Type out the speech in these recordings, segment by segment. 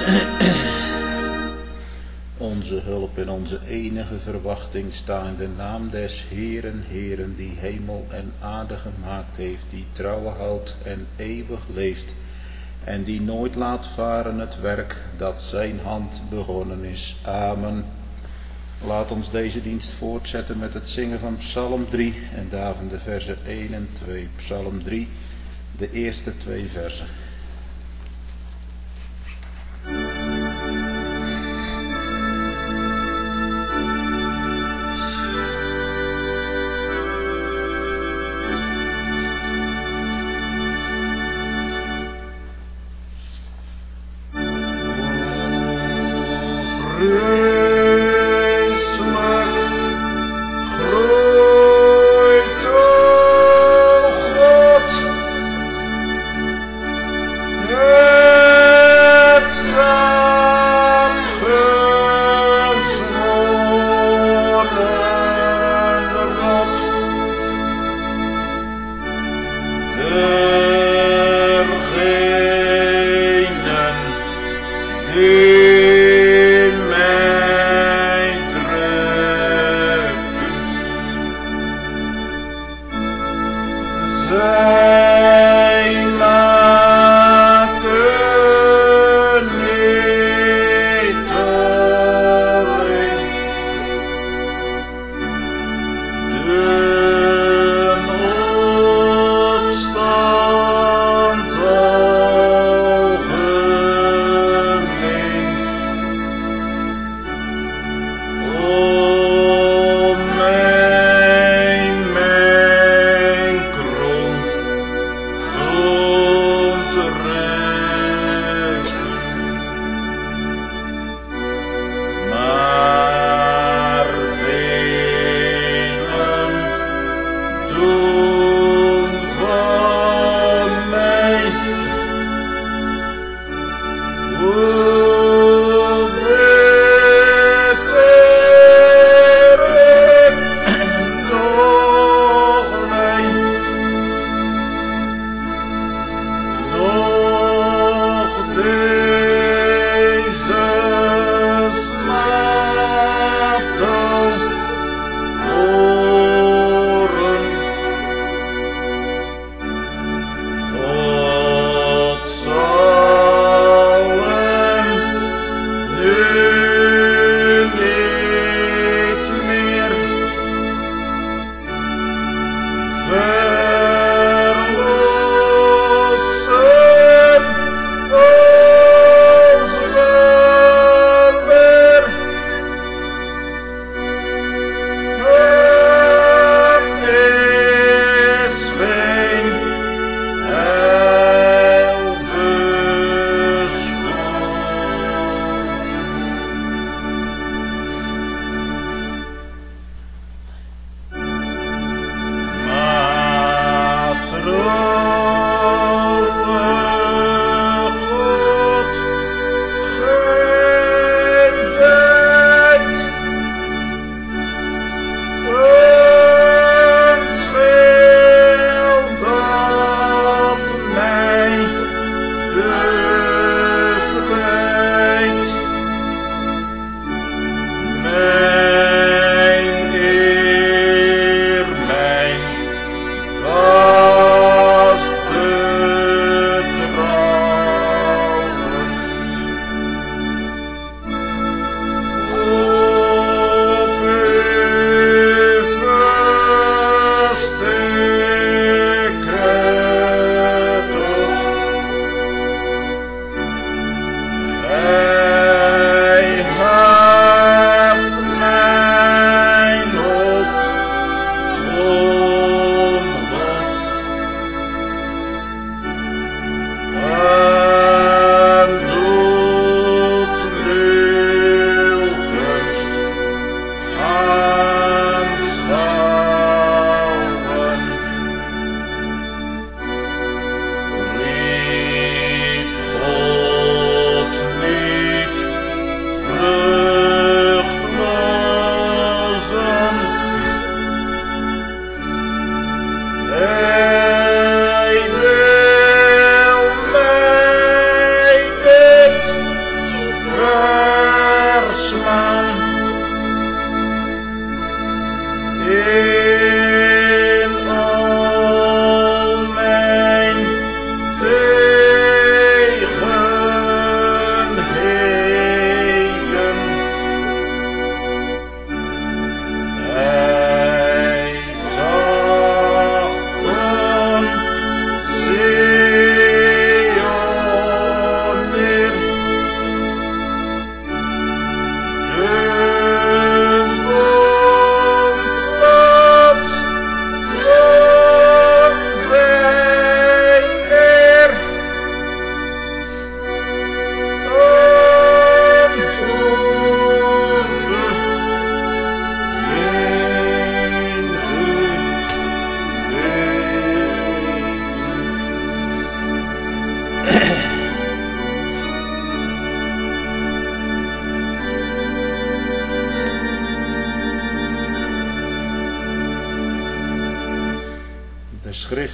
Onze hulp en onze enige verwachting staan in de naam des Heeren, Heeren, die hemel en aarde gemaakt heeft, die trouw houdt en eeuwig leeft, en die nooit laat varen het werk dat zijn hand begonnen is. Amen. Laat ons deze dienst voortzetten met het zingen van Psalm 3 en daarvan de versen 1 en 2. Psalm 3, de eerste 2 versen. Star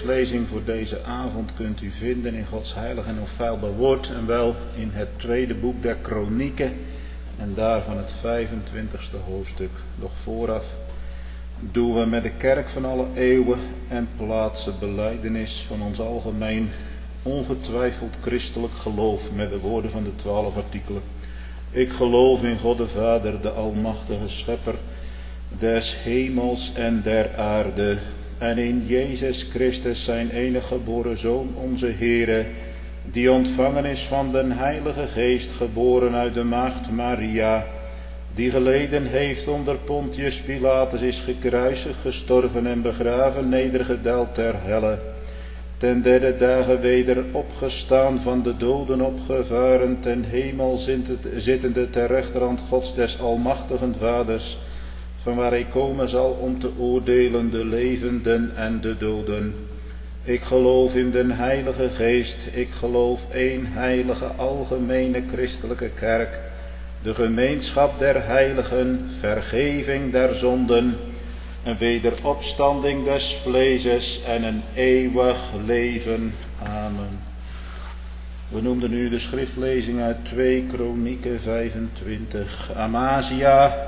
schriftlezing voor deze avond kunt u vinden in Gods heilig en onfeilbaar woord, en wel in het tweede boek der Kronieken en daarvan het 25e hoofdstuk. Doch vooraf doen we met de kerk van alle eeuwen en plaatsen belijdenis van ons algemeen ongetwijfeld christelijk geloof met de woorden van de 12 artikelen. Ik geloof in God de Vader, de almachtige schepper des hemels en der aarde, en in Jezus Christus zijn enige geboren Zoon, onze Heere, die ontvangen is van den Heilige Geest, geboren uit de maagd Maria, die geleden heeft onder Pontius Pilatus, is gekruisigd, gestorven en begraven, nedergedaald ter helle, ten derde dagen weder opgestaan, van de doden opgevaren, ten hemel zittende ter rechterhand Gods des almachtigen Vaders, van waar hij komen zal om te oordelen de levenden en de doden. Ik geloof in den Heilige Geest, ik geloof één heilige algemene christelijke kerk, de gemeenschap der heiligen, vergeving der zonden, een wederopstanding des vleeses en een eeuwig leven. Amen. We noemden nu de schriftlezing uit 2 Kronieken 25. Amazia,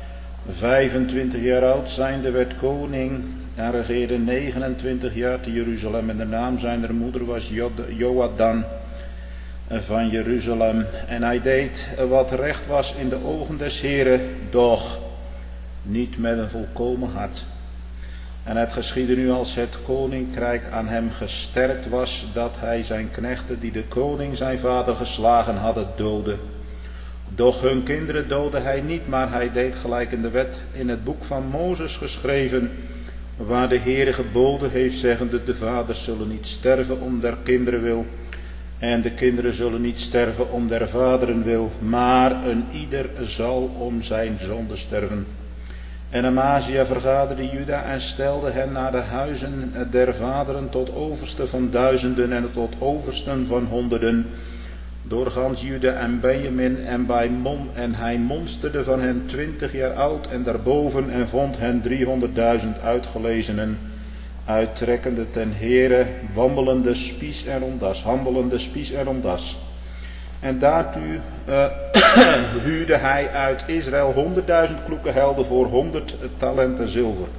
25 jaar oud zijnde, werd koning en regeerde 29 jaar te Jeruzalem. En de naam zijner moeder was Joadan van Jeruzalem. En hij deed wat recht was in de ogen des Heren, doch niet met een volkomen hart. En het geschiedde nu als het koninkrijk aan hem gesterkt was, dat hij zijn knechten die de koning zijn vader geslagen hadden, doodde. Doch hun kinderen doodde hij niet, maar hij deed gelijk in de wet in het boek van Mozes geschreven, waar de Heere geboden heeft, zeggende: de vaders zullen niet sterven om der kinderen wil, en de kinderen zullen niet sterven om der vaderen wil, maar een ieder zal om zijn zonde sterven. En Amazia vergaderde Juda en stelde hen naar de huizen der vaderen tot overste van duizenden en tot oversten van honderden, doorgaans Juda en Benjamin, en hij monsterde van hen 20 jaar oud en daarboven, en vond hen 300.000 uitgelezenen, uittrekkende ten Heere, wandelende spies en rondas, handelende spies en rondas. En daartoe huurde hij uit Israël 100.000 kloeke helden voor 100 talenten zilver.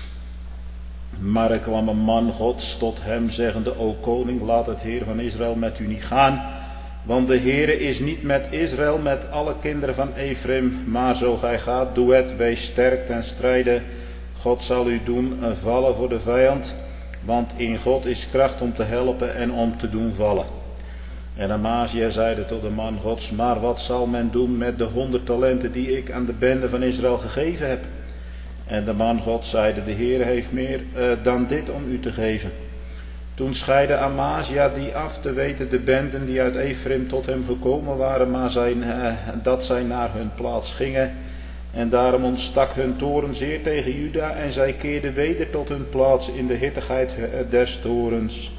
Maar er kwam een man Gods tot hem, zeggende: O koning, laat het Heer van Israël met u niet gaan, want de Heere is niet met Israël, met alle kinderen van Ephraim. Maar zo gij gaat, doe het, wees sterk ten strijde. God zal u doen vallen voor de vijand, want in God is kracht om te helpen en om te doen vallen. En Amazia zeide tot de man Gods: maar wat zal men doen met de 100 talenten die ik aan de bende van Israël gegeven heb? En de man Gods zeide: de Heer heeft meer dan dit om u te geven. Toen scheidde Amazia die af, te weten de benden die uit Ephraim tot hem gekomen waren, maar dat zij naar hun plaats gingen. En daarom ontstak hun toren zeer tegen Juda, en zij keerden weder tot hun plaats in de hittigheid des torens.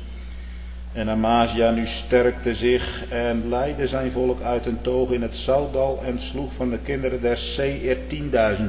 En Amazia nu sterkte zich en leidde zijn volk uit een toog in het Zoutdal en sloeg van de kinderen der Seir 10.000.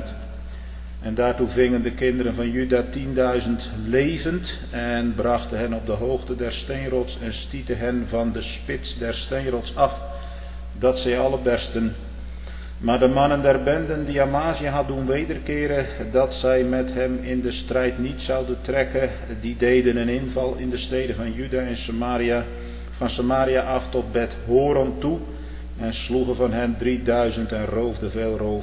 En daartoe vingen de kinderen van Juda 10.000 levend en brachten hen op de hoogte der steenrots en stieten hen van de spits der steenrots af, dat zij alle bersten. Maar de mannen der benden die Amazia had doen wederkeren, dat zij met hem in de strijd niet zouden trekken, die deden een inval in de steden van Juda en Samaria, van Samaria af tot Bet Horon toe, en sloegen van hen 3000 en roofden veel roof.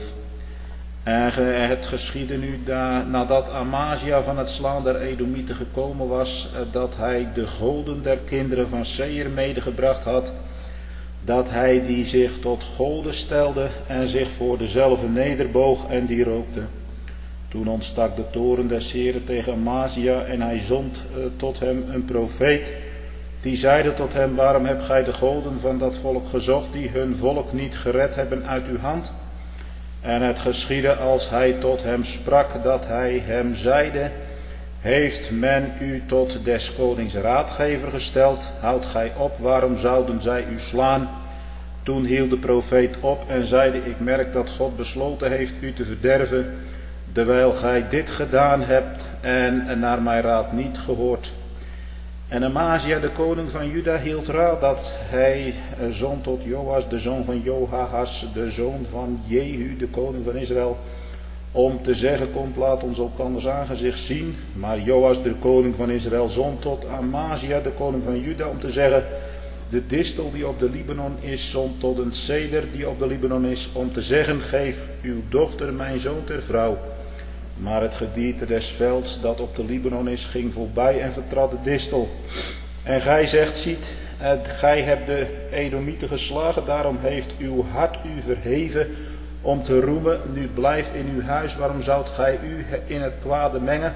En het geschiedde nu nadat Amazia van het slaan der Edomieten gekomen was, dat hij de goden der kinderen van Seir medegebracht had, dat hij die zich tot goden stelde en zich voor dezelfde nederboog en die rookte. Toen ontstak de toren des Heren tegen Amazia, en hij zond tot hem een profeet, die zeide tot hem: waarom hebt gij de goden van dat volk gezocht, die hun volk niet gered hebben uit uw hand? En het geschiedde als hij tot hem sprak, dat hij hem zeide: heeft men u tot des konings raadgever gesteld? Houdt gij op, waarom zouden zij u slaan? Toen hield de profeet op en zeide: ik merk dat God besloten heeft u te verderven, terwijl gij dit gedaan hebt en naar mijn raad niet gehoord. En Amazia, de koning van Juda, hield raad dat hij zond tot Joas, de zoon van Joahas, de zoon van Jehu, de koning van Israël, om te zeggen, komt, laat ons elkanders aangezicht zien. Maar Joas, de koning van Israël, zond tot Amazia, de koning van Juda, om te zeggen, de distel die op de Libanon is, zond tot een ceder die op de Libanon is, om te zeggen, geef uw dochter mijn zoon ter vrouw. Maar het gedierte des velds dat op de Libanon is, ging voorbij en vertrad de distel. En gij zegt, ziet, gij hebt de Edomieten geslagen, daarom heeft uw hart u verheven om te roemen. Nu blijf in uw huis, waarom zoudt gij u in het kwade mengen?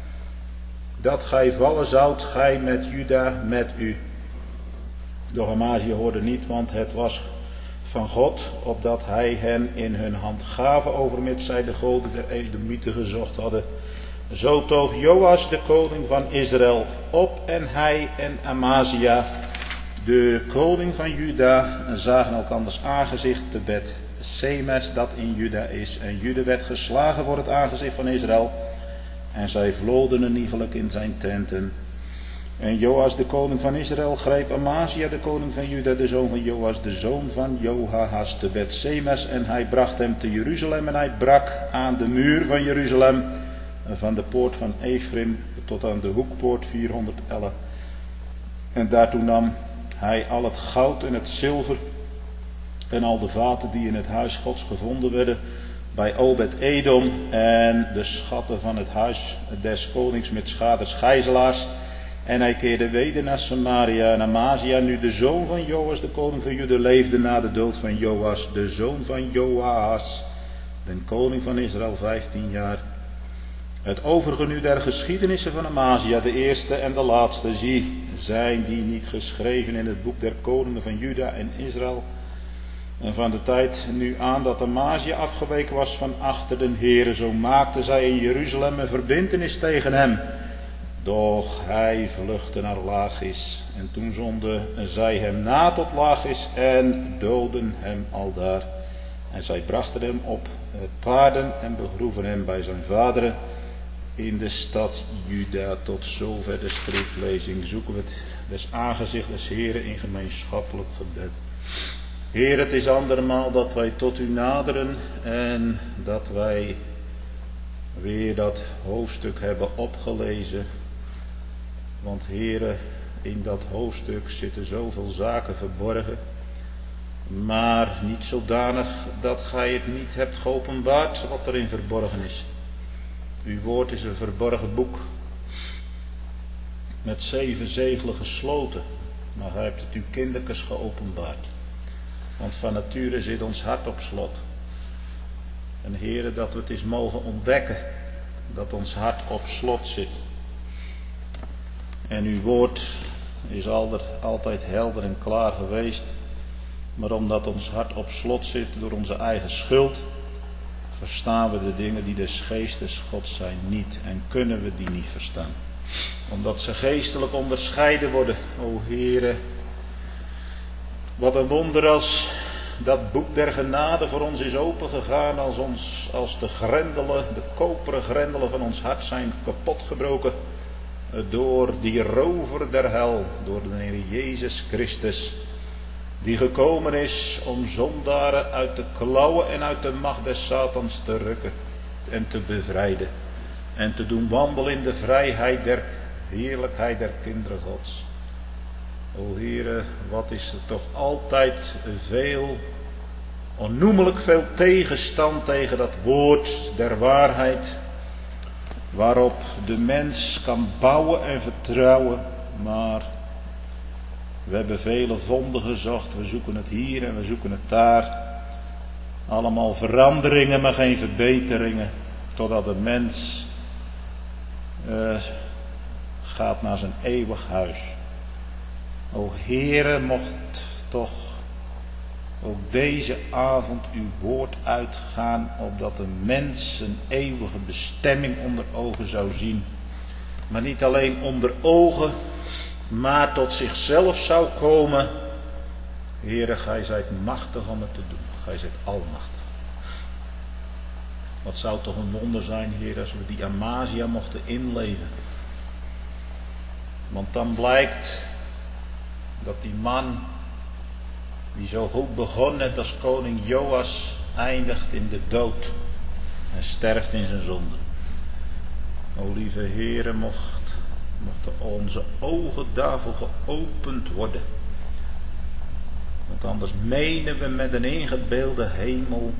Dat gij vallen zoudt, gij met Juda met u. Doch Amazia hoorde niet, want het was van God, opdat hij hen in hun hand gaven, overmits zij de goden der Edomieten gezocht hadden. Zo toog Joas, de koning van Israël, op en hij en Amazia, de koning van Juda, zagen elkanders aangezicht te Bet Semes, dat in Juda is. En Juda werd geslagen voor het aangezicht van Israël, en zij vloden een iegelijk in zijn tenten. En Joas, de koning van Israël, greep Amazia, de koning van Juda, de zoon van Joas, de zoon van Joahas, te Bet Semes, en hij bracht hem te Jeruzalem, en hij brak aan de muur van Jeruzalem, van de poort van Ephraim tot aan de hoekpoort 400 ellen. En daartoe nam hij al het goud en het zilver en al de vaten die in het huis Gods gevonden werden bij Obed-Edom, en de schatten van het huis des konings met schaders gijzelaars. En hij keerde weder naar Samaria. En Amazia, nu de zoon van Joas, de koning van Juda, leefde na de dood van Joas, de zoon van Joahas, de koning van Israël, 15 jaar. Het overige nu der geschiedenissen van Amazia, de eerste en de laatste, zie, zijn die niet geschreven in het boek der koningen van Juda en Israël. En van de tijd nu aan dat Amazia afgeweken was van achter den Heere, zo maakte zij in Jeruzalem een verbintenis tegen hem. Doch hij vluchtte naar Lachis, en toen zonden zij hem na tot Lachis en doodden hem aldaar. En zij brachten hem op paarden en begroeven hem bij zijn vaderen in de stad Juda. Tot zover de schriftlezing. Zoeken we het des aangezicht des Heren in gemeenschappelijk gebed. Heer, het is andermaal dat wij tot u naderen en dat wij weer dat hoofdstuk hebben opgelezen. Want Heere, in dat hoofdstuk zitten zoveel zaken verborgen, maar niet zodanig dat gij het niet hebt geopenbaard wat erin verborgen is. Uw woord is een verborgen boek, met 7 zegelen gesloten, maar gij hebt het uw kinderkens geopenbaard. Want van nature zit ons hart op slot. En Heere, dat we het eens mogen ontdekken, dat ons hart op slot zit. En uw woord is altijd helder en klaar geweest. Maar omdat ons hart op slot zit door onze eigen schuld, verstaan we de dingen die des geestes Gods zijn niet. En kunnen we die niet verstaan. Omdat ze geestelijk onderscheiden worden. O Heere, wat een wonder als dat boek der genade voor ons is opengegaan. Als de grendelen, de koperen grendelen van ons hart zijn kapotgebroken. Door die rover der hel, door de Heer Jezus Christus, die gekomen is om zondaren uit de klauwen en uit de macht des Satans te rukken en te bevrijden en te doen wandelen in de vrijheid der heerlijkheid der kinderen Gods. O Heere, wat is er toch altijd veel, onnoemelijk veel tegenstand tegen dat woord der waarheid, waarop de mens kan bouwen en vertrouwen, maar we hebben vele vonden gezocht, we zoeken het hier en we zoeken het daar. Allemaal veranderingen, maar geen verbeteringen, totdat de mens gaat naar zijn eeuwig huis. O Heere, mocht toch ook deze avond uw woord uitgaan, opdat de mens een eeuwige bestemming onder ogen zou zien. Maar niet alleen onder ogen, maar tot zichzelf zou komen. Heere, gij zijt machtig om het te doen. Gij zijt almachtig. Wat zou toch een wonder zijn, Heer, als we die Amazia mochten inleven. Want dan blijkt dat die man die zo goed begon net als koning Joas eindigt in de dood en sterft in zijn zonde. O lieve Heere, mochten onze ogen daarvoor geopend worden. Want anders menen we met een ingebeelde hemel.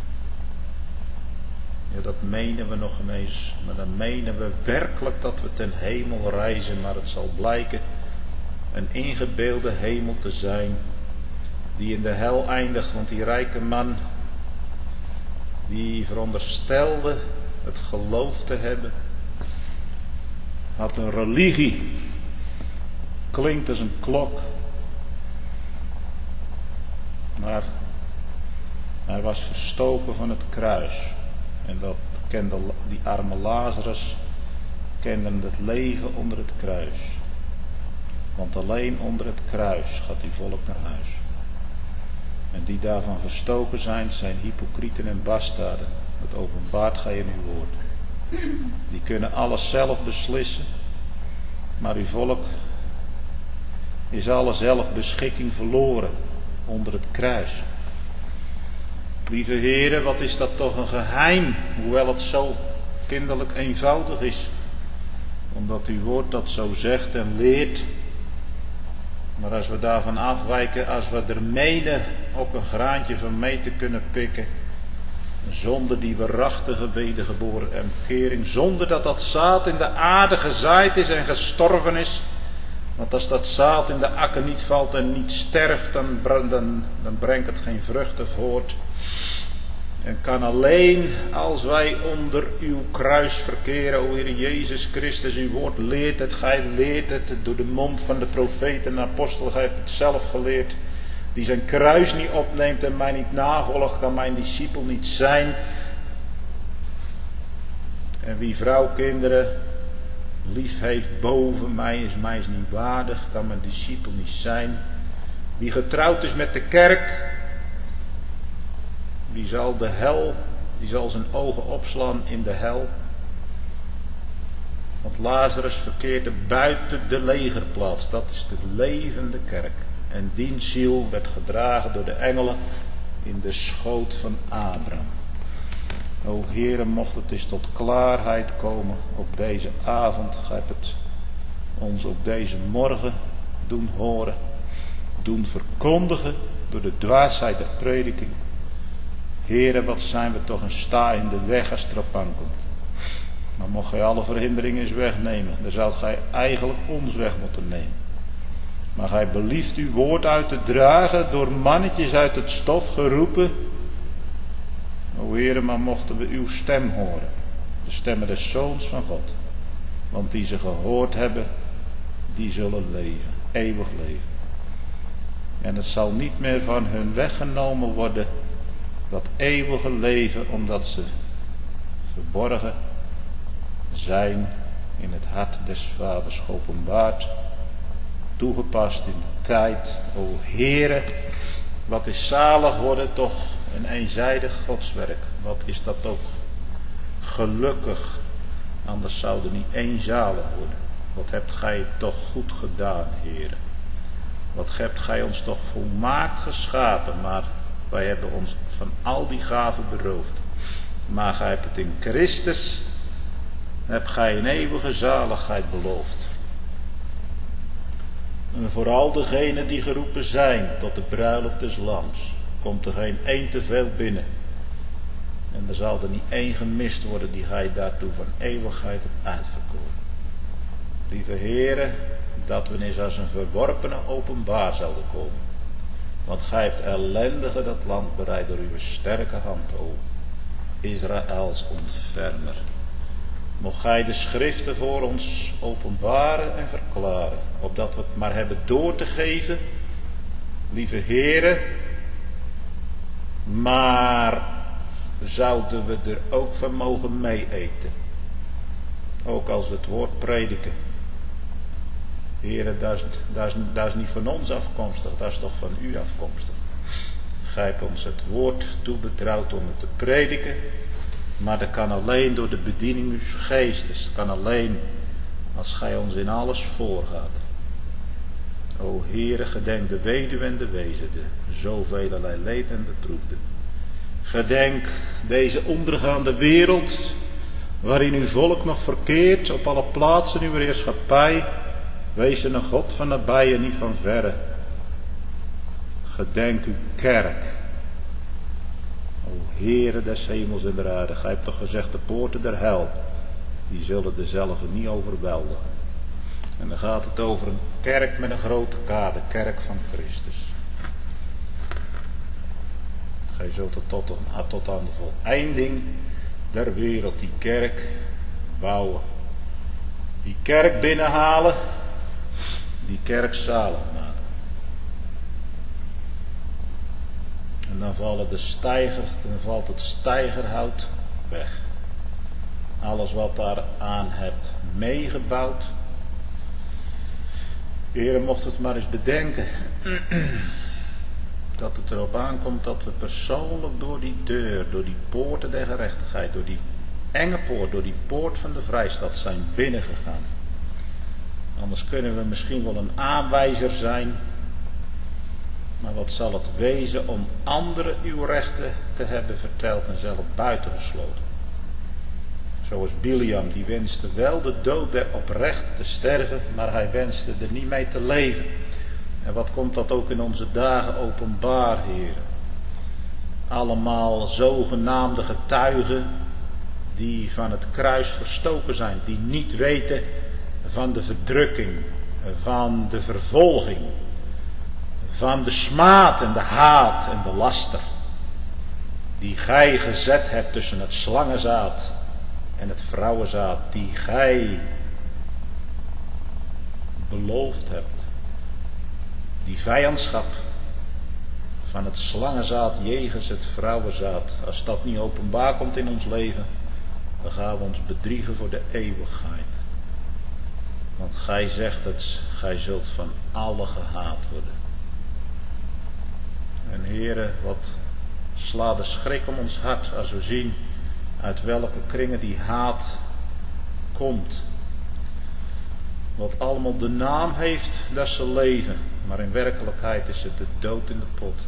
Ja, dat menen we nog eens. Maar dan menen we werkelijk dat we ten hemel reizen. Maar het zal blijken een ingebeelde hemel te zijn die in de hel eindigt. Want die rijke man die veronderstelde het geloof te hebben, had een religie. Klinkt als een klok. Maar hij was verstoken van het kruis. En dat kende die arme Lazarus, kenden het leven onder het kruis. Want alleen onder het kruis gaat die volk naar huis. En die daarvan verstoken zijn hypocrieten en bastaarden. Dat openbaart gij in uw woord. Die kunnen alles zelf beslissen. Maar uw volk is alle zelfbeschikking verloren onder het kruis. Lieve Heere, wat is dat toch een geheim, hoewel het zo kinderlijk eenvoudig is. Omdat uw woord dat zo zegt en leert. Maar als we daarvan afwijken, als we er menen ook een graantje van mee te kunnen pikken. Een zonde die waarachtige wedergeboren en bekering. Zonder dat dat zaad in de aarde gezaaid is en gestorven is. Want als dat zaad in de akker niet valt en niet sterft, dan brengt het geen vruchten voort. En kan alleen als wij onder uw kruis verkeren, o Heer Jezus Christus, uw woord leert het, gij leert het door de mond van de profeten en apostelen, gij hebt het zelf geleerd. Die zijn kruis niet opneemt en mij niet navolgt, kan mijn discipel niet zijn. En wie vrouw, kinderen lief heeft boven mij is niet waardig, kan mijn discipel niet zijn. Wie getrouwd is met de kerk, die zal zijn ogen opslaan in de hel. Want Lazarus verkeerde buiten de legerplaats, dat is de levende kerk. En diens ziel werd gedragen door de engelen in de schoot van Abraham. O Heere, mocht het eens tot klaarheid komen op deze avond. Gij hebt het ons op deze morgen doen horen, doen verkondigen door de dwaasheid der prediking. Heere, wat zijn we toch een sta in de weg als het erop aankomt. Maar mocht gij alle verhinderingen eens wegnemen, dan zou gij eigenlijk ons weg moeten nemen. Maar gij belieft uw woord uit te dragen, door mannetjes uit het stof geroepen. O Heere, maar mochten we uw stem horen, de stemmen des Zoons van God. Want die ze gehoord hebben, die zullen leven, eeuwig leven. En het zal niet meer van hun weggenomen worden, dat eeuwige leven, omdat ze verborgen zijn in het hart des Vaders geopenbaard, toegepast in de tijd. O Heere, wat is zalig worden toch een eenzijdig godswerk. Wat is dat ook gelukkig, anders zou er niet één zalig worden. Wat hebt gij toch goed gedaan, Heere. Wat hebt gij ons toch volmaakt geschapen, maar wij hebben ons van al die gaven beroofd. Maar gij hebt het in Christus, hebt gij een eeuwige zaligheid beloofd. En vooral degenen die geroepen zijn tot de bruiloft des Lams, komt er geen één te veel binnen. En er zal er niet één gemist worden die gij daartoe van eeuwigheid hebt uitverkoren. Lieve Heere, dat we eens als een verworpene openbaar zouden komen. Want gij hebt ellendige dat land bereid door uw sterke hand, o Israëls ontfermer. Mocht gij de schriften voor ons openbaren en verklaren, opdat we het maar hebben door te geven, lieve Heere. Maar zouden we er ook van mogen mee-eten, ook als we het woord prediken. Heere, dat is niet van ons afkomstig, dat is toch van u afkomstig. Gij hebt ons het woord toebetrouwd om het te prediken. Maar dat kan alleen door de bediening uws geestes. Het kan alleen als gij ons in alles voorgaat. O Heere, gedenk de weduwe en de wezen, de zoveel leed en beproefden. Gedenk deze ondergaande wereld, waarin uw volk nog verkeert, op alle plaatsen uw heerschappij. Wees een God van nabij en niet van verre. Gedenk uw kerk. O Heere des hemels en der aarde, gij hebt toch gezegd, de poorten der hel, die zullen dezelfde niet overweldigen. En dan gaat het over een kerk met een grote K, de kerk van Christus. Gij zult het tot aan de voleinding der wereld die kerk bouwen. Die kerk binnenhalen, die kerk zalig maken. En dan dan valt het steigerhout weg. Alles wat daar aan hebt meegebouwd. Heere, mocht het maar eens bedenken. Dat het erop aankomt dat we persoonlijk door die deur, door die poorten der gerechtigheid, door die enge poort, door die poort van de vrijstad zijn binnengegaan. Anders kunnen we misschien wel een aanwijzer zijn. Maar wat zal het wezen om anderen uw rechten te hebben verteld en zelf buitengesloten. Zoals Biliam, die wenste wel de dood der oprechten te sterven, maar hij wenste er niet mee te leven. En wat komt dat ook in onze dagen openbaar, heren. Allemaal zogenaamde getuigen die van het kruis verstoken zijn, die niet weten van de verdrukking, van de vervolging, van de smaad en de haat en de laster, die gij gezet hebt tussen het slangenzaad en het vrouwenzaad, die gij beloofd hebt. Die vijandschap van het slangenzaad jegens het vrouwenzaad, als dat niet openbaar komt in ons leven, dan gaan we ons bedriegen voor de eeuwigheid. Want gij zegt het, gij zult van allen gehaat worden. En Heere, wat slaat de schrik om ons hart als we zien uit welke kringen die haat komt. Wat allemaal de naam heeft dat ze leven, maar in werkelijkheid is het de dood in de pot.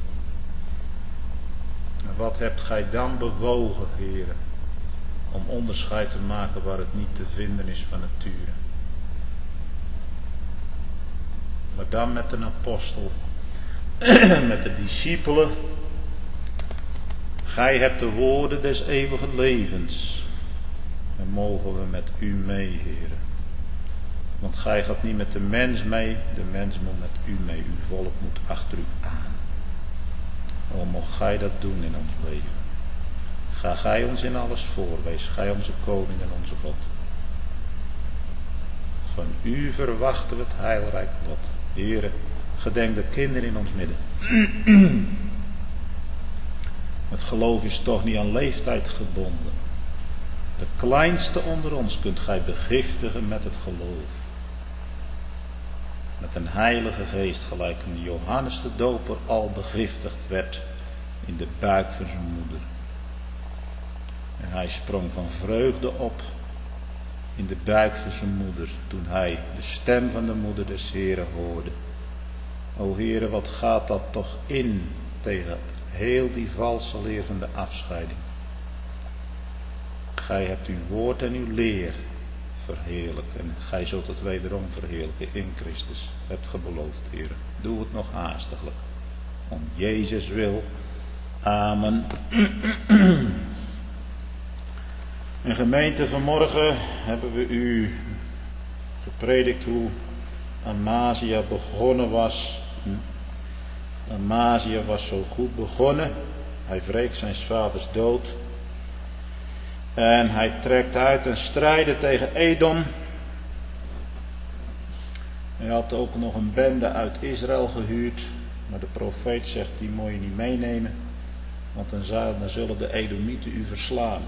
En wat hebt gij dan bewogen, Heere, om onderscheid te maken waar het niet te vinden is van nature. Maar dan met een apostel, met de discipelen. Gij hebt de woorden des eeuwigen levens. En mogen we met u mee, Heere. Want gij gaat niet met de mens mee, de mens moet met u mee. Uw volk moet achter u aan. O, mocht gij dat doen in ons leven. Ga gij ons in alles voor, wees gij onze koning en onze God. Van u verwachten we het heilrijk lot. Heere, gedenk de kinderen in ons midden. Het geloof is toch niet aan leeftijd gebonden. De kleinste onder ons kunt gij begiftigen met het geloof. Met een heilige geest, gelijk toen Johannes de Doper al begiftigd werd in de buik van zijn moeder. En hij sprong van vreugde op in de buik van zijn moeder, toen hij de stem van de moeder des Heren hoorde. O Heere, wat gaat dat toch in tegen heel die valse leer van de afscheiding. Gij hebt uw woord en uw leer verheerlijkt en gij zult het wederom verheerlijken in Christus. Hebt ge beloofd, Heere. Doe het nog haastiglijk. Om Jezus wil. Amen. En gemeente, vanmorgen hebben we u gepredikt hoe Amasia begonnen was. Amasia was zo goed begonnen. Hij wreekt zijn vaders dood. En hij trekt uit en strijden tegen Edom. Hij had ook nog een bende uit Israël gehuurd. Maar de profeet zegt, die moet je niet meenemen. Want dan zullen de Edomieten u verslaan.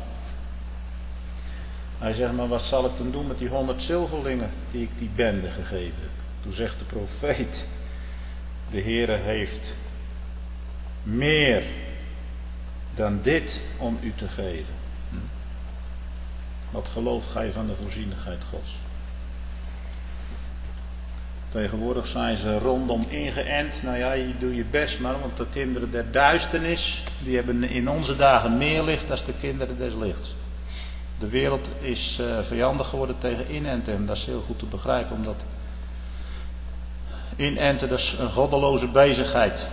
Hij zegt, maar wat zal ik dan doen met die 100 zilverlingen die ik die bende gegeven heb? Toen zegt de profeet, de Heere heeft meer dan dit om u te geven. Wat gelooft gij van de voorzienigheid Gods? Tegenwoordig zijn ze rondom ingeënt. Nou ja, je doet je best maar, want de kinderen der duisternis, die hebben in onze dagen meer licht dan de kinderen des lichts. De wereld is vijandig geworden tegen inenten. En dat is heel goed te begrijpen, omdat inenten, dat is een goddeloze bezigheid.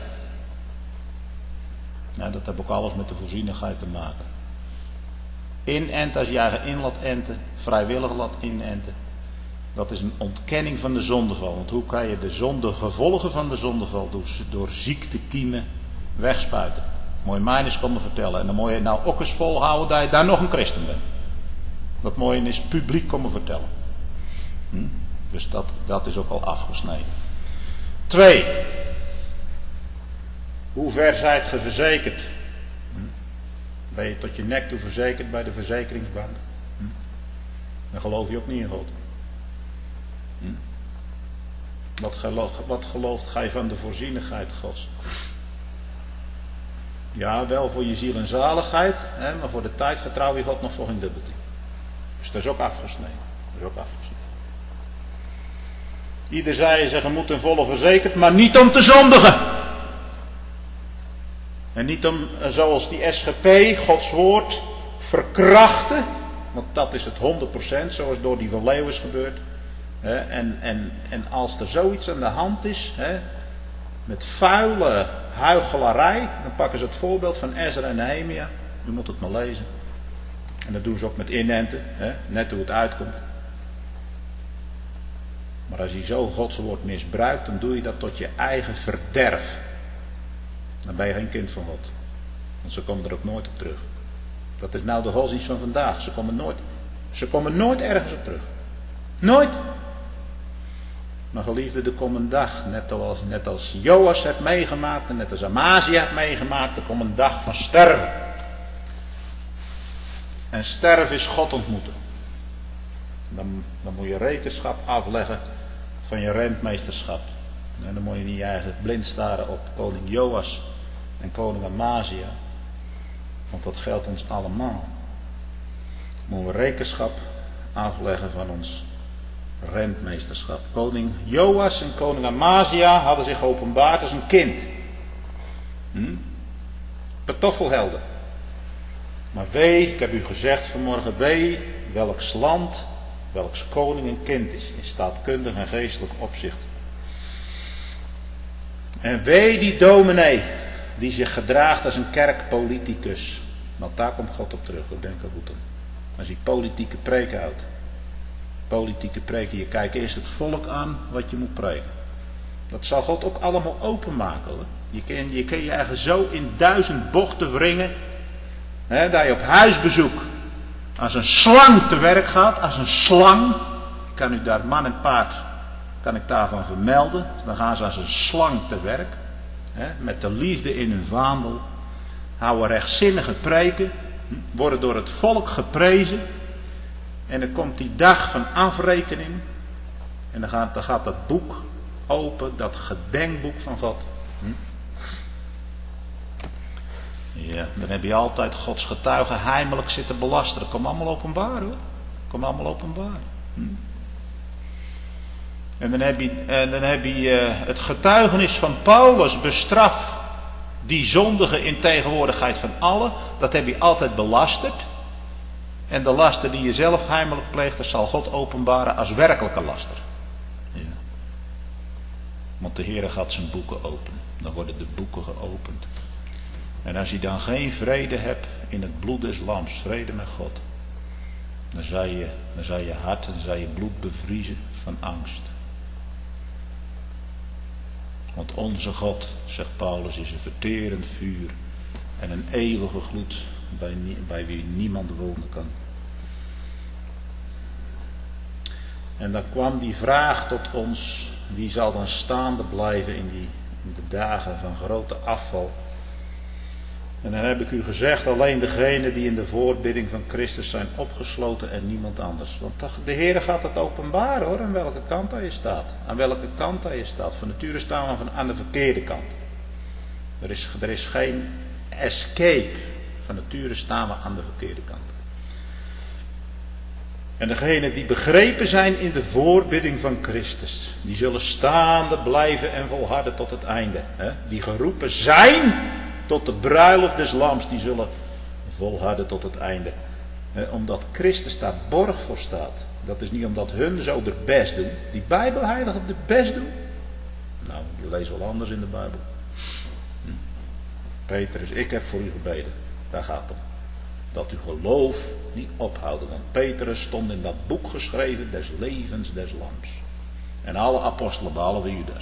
Nou, dat heeft ook alles met de voorzienigheid te maken. Inenten, als je eigen in laat enten, vrijwillig laat inenten, dat is een ontkenning van de zondeval. Want hoe kan je de gevolgen van de zondeval door ziektekiemen wegspuiten? Moet je mij eens komen vertellen. En dan moet je nou ook eens volhouden dat je daar nog een christen bent. Dat moet je eens publiek komen vertellen. Dus dat is ook al afgesneden. 2. Hoe ver zijt ge verzekerd? Ben je tot je nek toe verzekerd bij de verzekeringsbank? Dan geloof je ook niet in God. Wat gelooft gij van de voorzienigheid Gods? Ja, wel voor je ziel en zaligheid, maar voor de tijd vertrouw je God nog voor geen dubbeltje. Dus dat is ook afgesneden. Ieder zei je zeggen, moet ten volle verzekerd, maar niet om te zondigen. En niet om, zoals die SGP, Gods woord, verkrachten. Want dat is het 100%, zoals door die van Leeuwen is gebeurd. En als er zoiets aan de hand is, met vuile huichelarij, dan pakken ze het voorbeeld van Ezra en Nehemia. U moet het maar lezen. En dat doen ze ook met inenten, net hoe het uitkomt. Maar als je zo Gods woord misbruikt, dan doe je dat tot je eigen verderf. Dan ben je geen kind van God. Want ze komen er ook nooit op terug. Dat is nou de godsdienst van vandaag. Ze komen nooit ergens op terug. Nooit. Maar geliefde, er komt een dag, net als Joas heeft meegemaakt en net als Amazia heeft meegemaakt, er komt een dag van sterven. En sterven is God ontmoeten. Dan moet je rekenschap afleggen van je rentmeesterschap. En dan moet je niet eigenlijk blind staren op koning Joas en koning Amazia. Want dat geldt ons allemaal. Moeten we rekenschap afleggen van ons rentmeesterschap. Koning Joas en koning Amazia hadden zich geopenbaard als een kind. Pantoffelhelden. Maar wee, ik heb u gezegd vanmorgen, wee welks land, welks koning een kind is, in staatkundig en geestelijk opzicht. En wee die dominee, die zich gedraagt als een kerkpoliticus. Want daar komt God op terug, ik denk er goed aan. Als hij politieke preken houdt. Politieke preken, je kijkt eerst het volk aan wat je moet preken. Dat zal God ook allemaal openmaken hoor. Je kan je eigen zo in 1000 bochten wringen. Dat je op huisbezoek als een slang te werk gaat. Als een slang. Ik kan u daar man en paard kan ik daarvan vermelden. Dan gaan ze als een slang te werk. Met de liefde in hun vaandel. Houden rechtzinnige preken. Worden door het volk geprezen. En dan komt die dag van afrekening. En dan gaat dat boek open. Dat gedenkboek van God. Ja, dan heb je altijd Gods getuigen heimelijk zitten belasteren. Kom allemaal openbaar hoor. Kom allemaal openbaar. En dan heb je het getuigenis van Paulus bestraf die zondigen in tegenwoordigheid van allen. Dat heb je altijd belasterd. En de laster die je zelf heimelijk pleegt, dat zal God openbaren als werkelijke laster. Ja. Want de Heere gaat zijn boeken openen. Dan worden de boeken geopend. En als je dan geen vrede hebt in het bloed des lams, vrede met God, dan zal je hart en zal je bloed bevriezen van angst. Want onze God, zegt Paulus, is een verterend vuur en een eeuwige gloed bij wie niemand wonen kan. En dan kwam die vraag tot ons, wie zal dan staande blijven in de dagen van grote afval. En dan heb ik u gezegd, alleen degenen die in de voorbidding van Christus zijn opgesloten en niemand anders. Want de Heer gaat het openbaren hoor, aan welke kant hij staat. Aan welke kant hij staat. Van nature staan we aan de verkeerde kant. Er is geen escape. Van nature staan we aan de verkeerde kant. En degenen die begrepen zijn in de voorbidding van Christus, die zullen staande blijven en volharden tot het einde. Die geroepen zijn tot de bruiloft des Lams, die zullen volharden tot het einde. Omdat Christus daar borg voor staat. Dat is niet omdat hun zo de best doen. Die Bijbelheiligen de best doen. Nou, je leest wel anders in de Bijbel. Petrus, ik heb voor u gebeden. Daar gaat het om. Dat uw geloof niet ophouden. Want Petrus stond in dat boek geschreven des levens des Lams. En alle apostelen behalve Judas.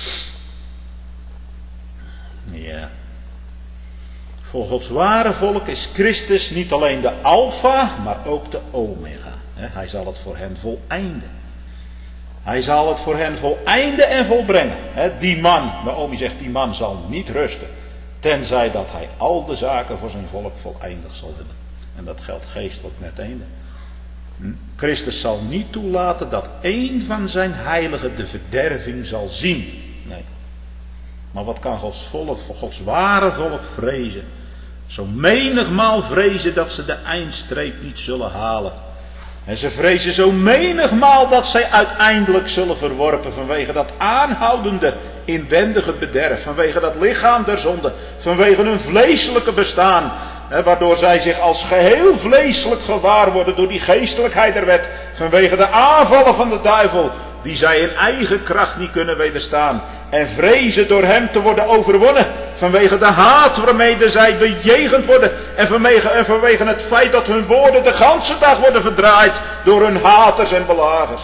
Ja. Voor Gods ware volk is Christus niet alleen de alfa, maar ook de omega. Hij zal het voor hen voleinden. Hij zal het voor hen voleinden en volbrengen. Die man, Naomi zegt, die man zal niet rusten. Tenzij dat hij al de zaken voor zijn volk voleindigd zal hebben. En dat geldt geestelijk met einde. Christus zal niet toelaten dat één van zijn heiligen de verderving zal zien. Nee. Maar wat kan Gods volk, voor Gods ware volk vrezen? Zo menigmaal vrezen dat ze de eindstreep niet zullen halen. En ze vrezen zo menigmaal dat zij uiteindelijk zullen verworpen vanwege dat aanhoudende inwendige bederf, vanwege dat lichaam der zonde, vanwege hun vleeselijke bestaan, waardoor zij zich als geheel vleeselijk gewaar worden door die geestelijkheid der wet, vanwege de aanvallen van de duivel, die zij in eigen kracht niet kunnen wederstaan, en vrezen door hem te worden overwonnen, vanwege de haat waarmee zij bejegend worden, en vanwege het feit dat hun woorden de ganse dag worden verdraaid door hun haters en belagers.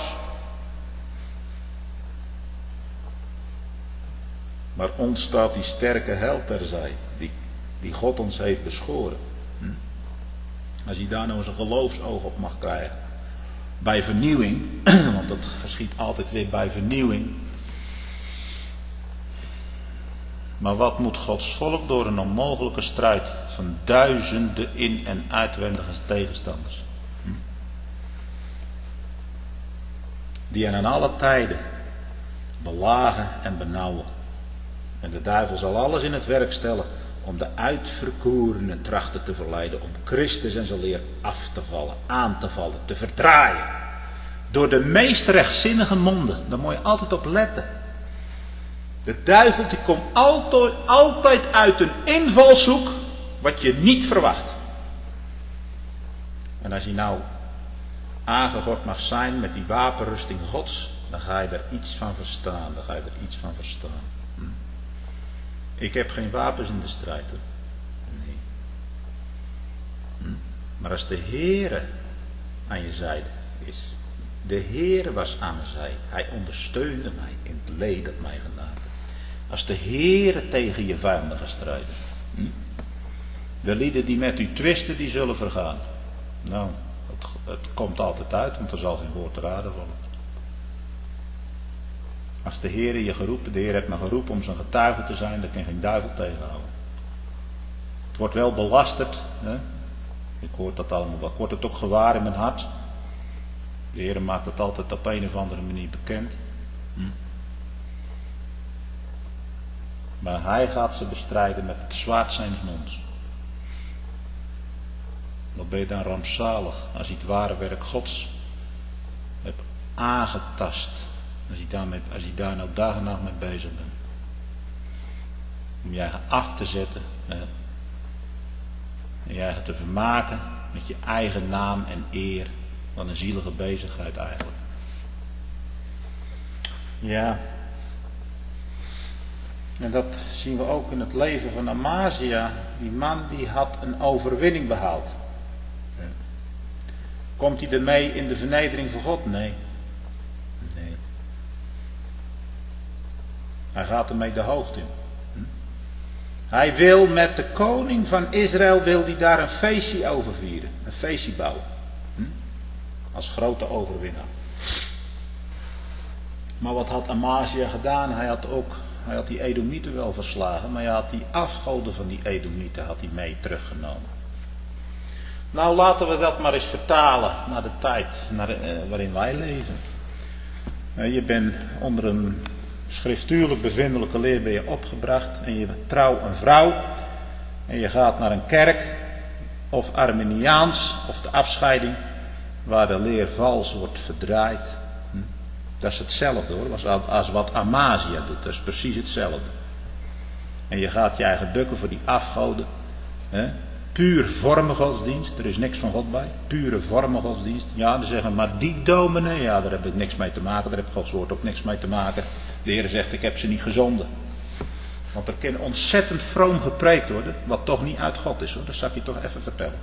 Maar ons staat die sterke helper zij, die God ons heeft beschoren. Als hij daar nou eens een geloofsoog op mag krijgen. Bij vernieuwing, want dat geschiet altijd weer bij vernieuwing. Maar wat moet Gods volk door een onmogelijke strijd van duizenden in- en uitwendige tegenstanders. Die hen aan alle tijden belagen en benauwen. En de duivel zal alles in het werk stellen om de uitverkorenen trachten te verleiden om Christus en zijn leer af te vallen, aan te vallen, te verdraaien. Door de meest rechtzinnige monden, daar moet je altijd op letten. De duivel die komt altijd uit een invalshoek wat je niet verwacht. En als hij nou aangegord mag zijn met die wapenrusting Gods, dan ga je er iets van verstaan. Ik heb geen wapens in de strijd. Hoor. Nee. Maar als de Heere aan je zijde is. De Heere was aan mijn zij. Hij ondersteunde mij in het leed dat mij genade. Als de Heere tegen je vijanden gaat strijden. De lieden die met u twisten, die zullen vergaan. Nou, het komt altijd uit, want er zal geen woord te raden vallen. Als de Heer je geroepen, de Heer heeft me geroepen om zijn getuige te zijn, dan kan geen duivel tegenhouden. Het wordt wel belasterd. Hè? Ik hoor dat allemaal wel. Ik word het ook gewaar in mijn hart. De Heer maakt het altijd op een of andere manier bekend. Maar hij gaat ze bestrijden met het zwaard zijns monds. Wat ben je dan rampzalig als je het ware werk Gods hebt aangetast. Als je daar nou dag en nacht mee bezig bent. Om je eigen af te zetten. En je eigen te vermaken met je eigen naam en eer. Wat een zielige bezigheid eigenlijk. Ja. En dat zien we ook in het leven van Amazia. Die man die had een overwinning behaald. Komt hij ermee in de vernedering van God? Nee. Hij gaat ermee de hoogte in. Hij wil met de koning van Israël, wil hij daar een feestje over vieren. Een feestje bouwen. Als grote overwinnaar. Maar wat had Amazia gedaan? Hij had die Edomieten wel verslagen, maar hij had die afgoden van die Edomieten had hij mee teruggenomen. Nou, laten we dat maar eens vertalen naar de tijd waarin wij leven. Je bent onder een schriftuurlijk bevindelijke leer ben je opgebracht en je trouwt een vrouw en je gaat naar een kerk of Arminiaans of de afscheiding waar de leer vals wordt verdraaid. Dat is hetzelfde hoor, als wat Amazia doet. Dat is precies hetzelfde. En je gaat je eigen bukken voor die afgoden. Puur vormengodsdienst, er is niks van God bij. Pure vormengodsdienst. Ja, dan zeggen maar die dominee, ja, daar heb ik niks mee te maken. Daar heb Gods woord ook niks mee te maken. De Heer zegt, ik heb ze niet gezonden. Want er kan ontzettend vroom gepreekt worden, wat toch niet uit God is hoor. Dat zal ik je toch even vertellen.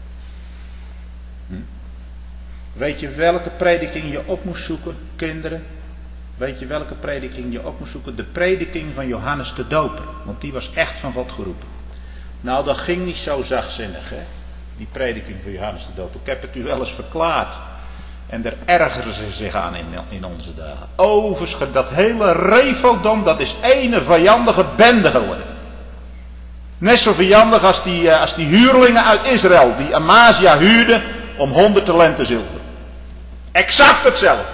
Weet je welke prediking je op moest zoeken, kinderen? Weet je welke prediking je op moest zoeken? De prediking van Johannes de Doper. Want die was echt van God geroepen. Nou, dat ging niet zo zachtzinnig, hè? Die prediking van Johannes de Doper. Ik heb het u wel eens verklaard. En daar ergeren ze zich aan in onze dagen. Overigens, dat hele reveldom, dat is ene vijandige bende geworden. Net zo vijandig als die huurlingen uit Israël, die Amazia huurden om 100 talenten zilver. Exact hetzelfde.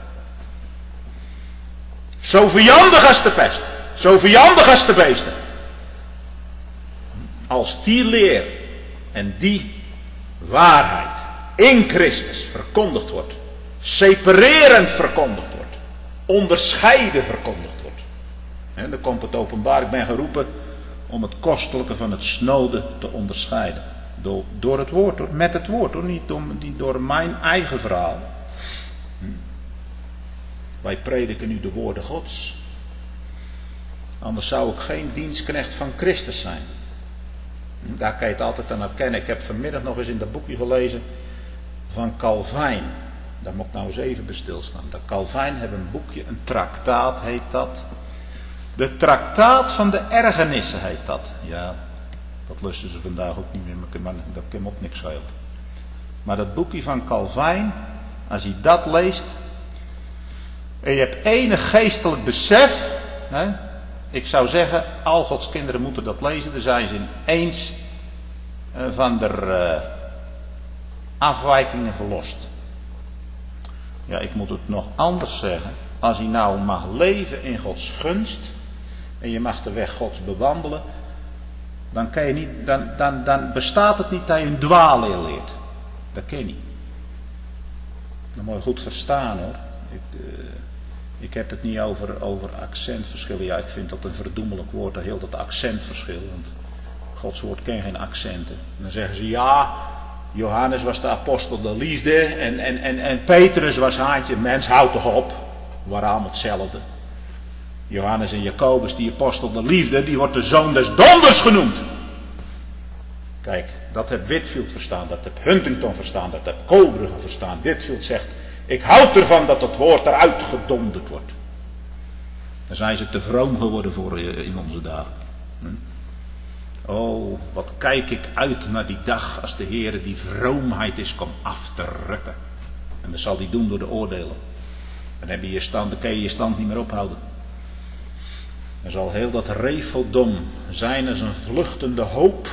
Zo vijandig als de pest. Zo vijandig als de beesten. Als die leer en die waarheid in Christus verkondigd wordt, separerend verkondigd wordt, onderscheiden verkondigd wordt. En dan komt het openbaar, ik ben geroepen om het kostelijke van het snode te onderscheiden. Door het woord hoor, met het woord hoor, niet door mijn eigen verhaal. Wij prediken nu de woorden Gods. Anders zou ik geen dienstknecht van Christus zijn. Daar kan je het altijd aan herkennen. Ik heb vanmiddag nog eens in dat boekje gelezen van Calvijn. Daar moet ik nou eens even bij stilstaan. Dat Calvijn heeft een boekje, een traktaat heet dat. De traktaat van de ergernissen heet dat. Ja, dat lusten ze vandaag ook niet meer, maar dat kan op niks schelen. Maar dat boekje van Calvijn, als je dat leest, en je hebt enig geestelijk besef, hè, ik zou zeggen, al Gods kinderen moeten dat lezen, daar zijn ze eens van de afwijkingen verlost. Ja, ik moet het nog anders zeggen. Als je nou mag leven in Gods gunst en je mag de weg Gods bewandelen, dan kan je niet, dan bestaat het niet dat je een dwaalleer leert. Dat kan je niet. Dat moet je goed verstaan hoor. Ik heb het niet over accentverschillen. Ja, ik vind dat een verdoemelijk woord, heel dat accentverschil. Want Gods woord kent geen accenten. En dan zeggen ze, ja, Johannes was de apostel de liefde. En Petrus was haantje, mens, houd toch op. We waren allemaal hetzelfde. Johannes en Jacobus, die apostel de liefde, die wordt de zoon des donders genoemd. Kijk, dat heb Whitefield verstaan, dat heb Huntington verstaan, dat heb Koolbrugge verstaan. Whitefield zegt, ik houd ervan dat het woord eruit gedonderd wordt. Dan zijn ze te vroom geworden voor in onze dagen. Oh, wat kijk ik uit naar die dag als de Heer die vroomheid is komt af te rukken. En dat zal hij doen door de oordelen. Dan heb je je stand, dan kan je je stand niet meer ophouden. Dan zal heel dat reveldom zijn als een vluchtende hoop.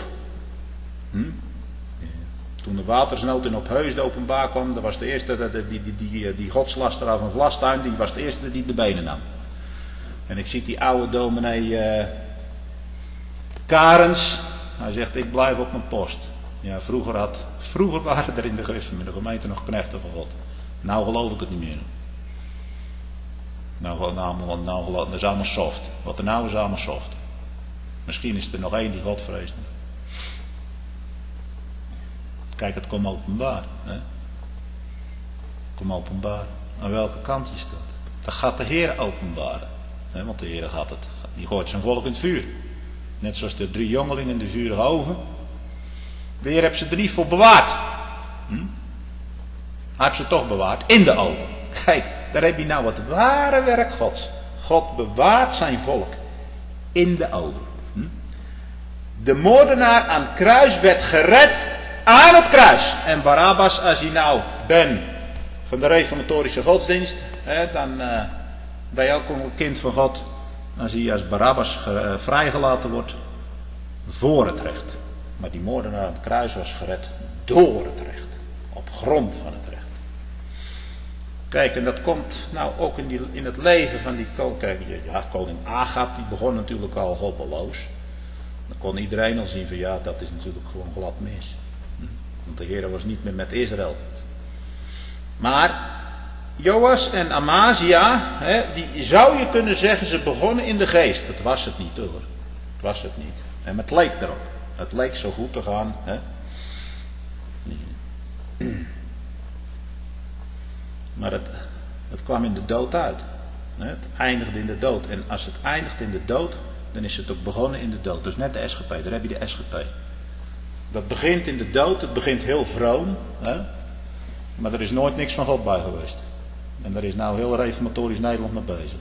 Toen de watersnood in Opheusden openbaar kwam, dat was de eerste, die godslasteraar van Vlastuin, die was de eerste die de benen nam. En ik zie die oude dominee Karens, hij zegt, ik blijf op mijn post. Ja, vroeger waren er in de gemeente nog knechten van God. Nou geloof ik het niet meer. Dat is allemaal soft. Wat er nou is allemaal soft. Misschien is er nog één die God vreest. Kijk, het komt openbaar. Hè? Komt openbaar. Aan welke kant is dat? Dat gaat de Heer openbaren. Hè? Want de Heer gaat het. Die gooit zijn volk in het vuur. Net zoals de 3 jongelingen in de vurige oven. De Heer heeft ze er niet voor bewaard. Hij heeft ze toch bewaard. In de oven. Kijk, daar heb je nou het ware werk Gods. God bewaart zijn volk. In de oven. De moordenaar aan het kruis werd gered aan het kruis. En Barabbas, als je nou bent van de reformatorische godsdienst, dan ben je ook een kind van God. Als Barabbas vrijgelaten wordt voor het recht. Maar die moordenaar aan het kruis was gered door het recht. Op grond van het recht. Kijk, en dat komt nou ook in het leven van die koning. Kijk, ja, koning Agab, die begon natuurlijk al goddeloos. Dan kon iedereen al zien van ja, dat is natuurlijk gewoon glad mis. Want de Heer was niet meer met Israël. Maar Joas en Amazia, die zou je kunnen zeggen, ze begonnen in de geest. Dat was het niet hoor. Het was het niet. En het leek erop. Het leek zo goed te gaan. Maar het kwam in de dood uit. Het eindigde in de dood. En als het eindigt in de dood, dan is het ook begonnen in de dood. Dus net de SGP, daar heb je de SGP. Dat begint in de dood, het begint heel vroom. Maar er is nooit niks van God bij geweest. En daar is nou heel reformatorisch Nederland mee bezig.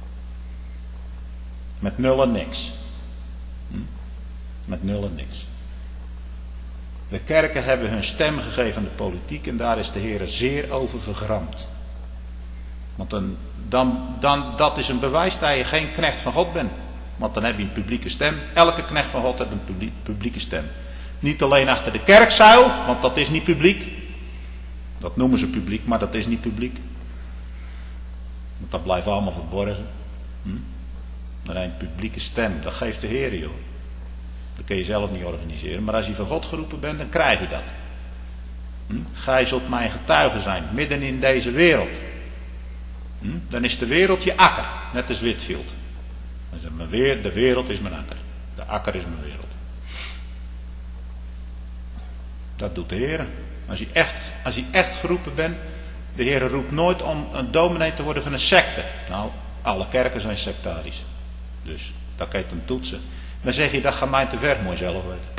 Met nul en niks. Met nul en niks. De kerken hebben hun stem gegeven aan de politiek en daar is de Heer zeer over vergramd. Want dan dat is een bewijs dat je geen knecht van God bent. Want dan heb je een publieke stem. Elke knecht van God heeft een publieke stem. Niet alleen achter de kerkzuil, want dat is niet publiek. Dat noemen ze publiek, maar dat is niet publiek. Want dat blijft allemaal verborgen. Dan heb je een publieke stem. Dat geeft de Heer, joh. Dat kun je zelf niet organiseren. Maar als je van God geroepen bent, dan krijg je dat. Gij zult mijn getuige zijn, midden in deze wereld. Dan is de wereld je akker, net als Whitfield. Dan zegt de wereld is mijn akker. De akker is mijn wereld. Dat doet de Heer. Als je echt geroepen bent, de Heer roept nooit om een dominee te worden van een secte. Nou, alle kerken zijn sectarisch. Dus, dat kan je dan toetsen. Dan zeg je, dat gaat mij te ver, moet je zelf weten.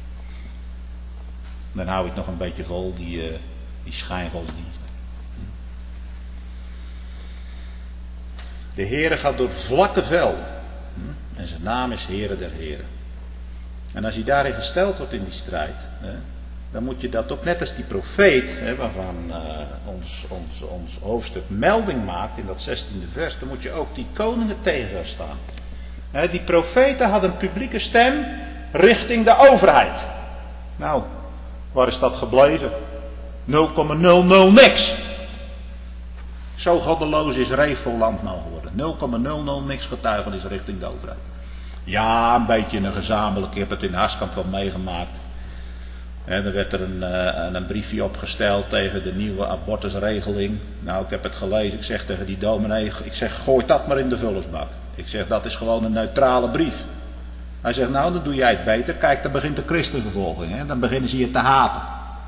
Dan hou ik nog een beetje vol, die schijngodsdienst. De Heere gaat door vlakke velden. En zijn naam is Heere der Heren. En als hij daarin gesteld wordt in die strijd, dan moet je dat ook net als die profeet, waarvan ons hoofdstuk melding maakt in dat 16e vers, dan moet je ook die koningen tegen gaan staan. Die profeten hadden een publieke stem richting de overheid. Nou, waar is dat gebleven? 0,00 niks. Zo goddeloos is Reefvolland nou geworden. 0,00 niks getuigenis richting de overheid. Ja, een beetje een gezamenlijk. Ik heb het in Harskamp wel meegemaakt. En er werd er een briefje opgesteld tegen de nieuwe abortusregeling. Nou, ik heb het gelezen. Ik zeg tegen die dominee, gooi dat maar in de vullersbak. Ik zeg, dat is gewoon een neutrale brief. Hij zegt, nou, dan doe jij het beter. Kijk, dan begint de christenvervolging. Dan beginnen ze je te haten.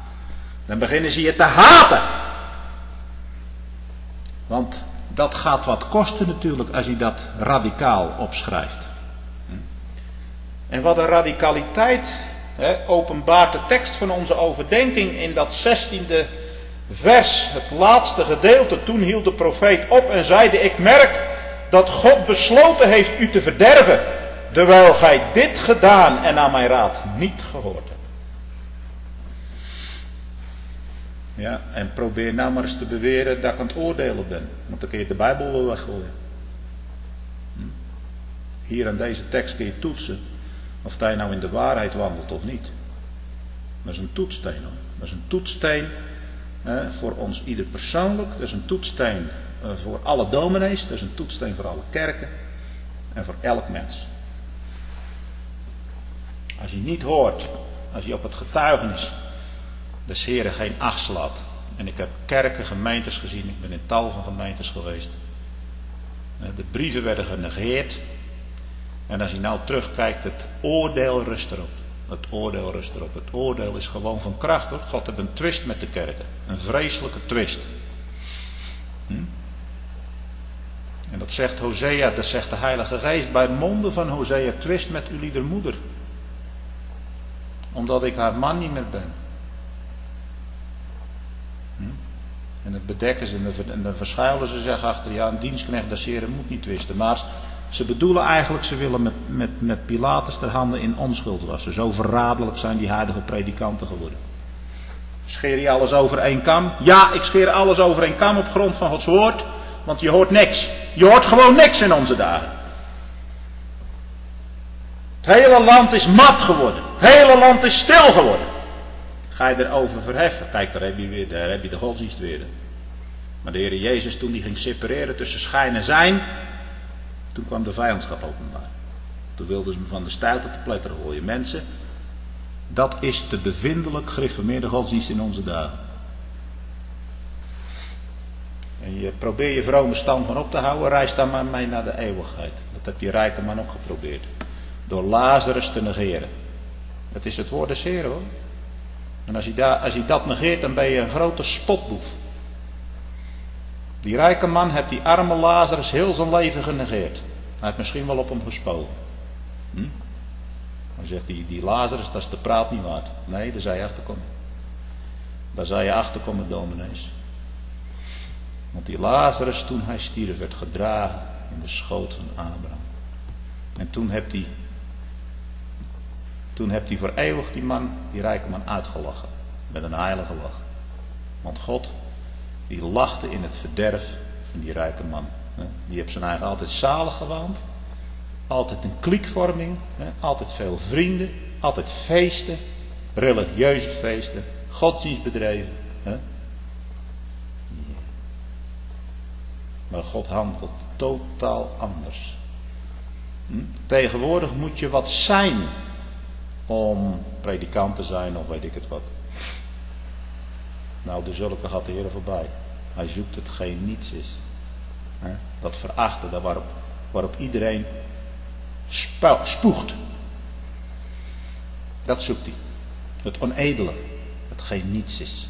Want dat gaat wat kosten natuurlijk als je dat radicaal opschrijft. En wat een radicaliteit openbaart de tekst van onze overdenking in dat 16e vers, het laatste gedeelte. Toen hield de profeet op en zeide, ik merk dat God besloten heeft u te verderven, terwijl gij dit gedaan en aan mijn raad niet gehoord hebt. Ja, en probeer nou maar eens te beweren dat ik aan het oordelen ben. Want dan kun je de Bijbel wel weggooien. Hier aan deze tekst kun je toetsen of hij nou in de waarheid wandelt of niet. Dat is een toetssteen hoor. Dat is een toetssteen voor ons ieder persoonlijk. Dat is een toetssteen voor alle dominees. Dat is een toetssteen voor alle kerken. En voor elk mens. Als je niet hoort, als je op het getuigenis des Heren geen acht slaat. En ik heb kerken, gemeentes gezien. Ik ben in tal van gemeentes geweest. De brieven werden genegeerd. En als je nou terugkijkt, het oordeel rust erop. Het oordeel rust erop. Het oordeel is gewoon van kracht hoor. God heeft een twist met de kerken. Een vreselijke twist. En dat zegt Hosea, dat zegt de Heilige Geest. Bij monden van Hosea, twist met uw lieder moeder. Omdat ik haar man niet meer ben. En dat bedekken ze en dan verschuilen ze zich achter. Ja, een dienstknecht des Heren moet niet twisten. Maar ze bedoelen eigenlijk, ze willen met Pilatus ter handen in onschuld wassen. Zo verraderlijk zijn die heilige predikanten geworden. Scheer je alles over één kam? Ja, ik scheer alles over één kam op grond van Gods woord. Want je hoort niks. Je hoort gewoon niks in onze dagen. Het hele land is mat geworden. Het hele land is stil geworden. Ga je erover verheffen? Kijk, daar heb je de godsdienst weer. Maar de Heer Jezus, toen hij ging separeren tussen schijn en zijn, toen kwam de vijandschap openbaar. Toen wilden ze me van de stuiter te pletteren gooien. Mensen, dat is de bevindelijk gereformeerde godsdienst in onze dagen. Probeer je vrome stand maar op te houden, reis dan maar mee naar de eeuwigheid. Dat heeft die rijke man ook geprobeerd. Door Lazarus te negeren. Dat is het woord des Heren hoor. En als hij dat negeert, dan ben je een grote spotboef. Die rijke man heeft die arme Lazarus heel zijn leven genegeerd. Hij heeft misschien wel op hem gespogen. Dan zegt die Lazarus, dat is de praat niet waard. Nee, daar zou je achterkomen. Daar zou je achterkomen, dominees. Want die Lazarus, toen hij stierf, werd gedragen in de schoot van Abraham. En toen heeft hij voor eeuwig die rijke man uitgelachen. Met een heilige lach. Want God, die lachte in het verderf van die rijke man. Die heeft zijn eigen altijd zalig gewaand. Altijd een kliekvorming. Altijd veel vrienden. Altijd feesten. Religieuze feesten. Godsdienstbedrijven. Maar God handelt totaal anders. Tegenwoordig moet je wat zijn om predikant te zijn of weet ik het wat. Nou, de zulke gaat de Heer voorbij. Hij zoekt hetgeen niets is. Dat verachten, dat waarop iedereen spuugt. Dat zoekt hij. Het onedele, hetgeen niets is.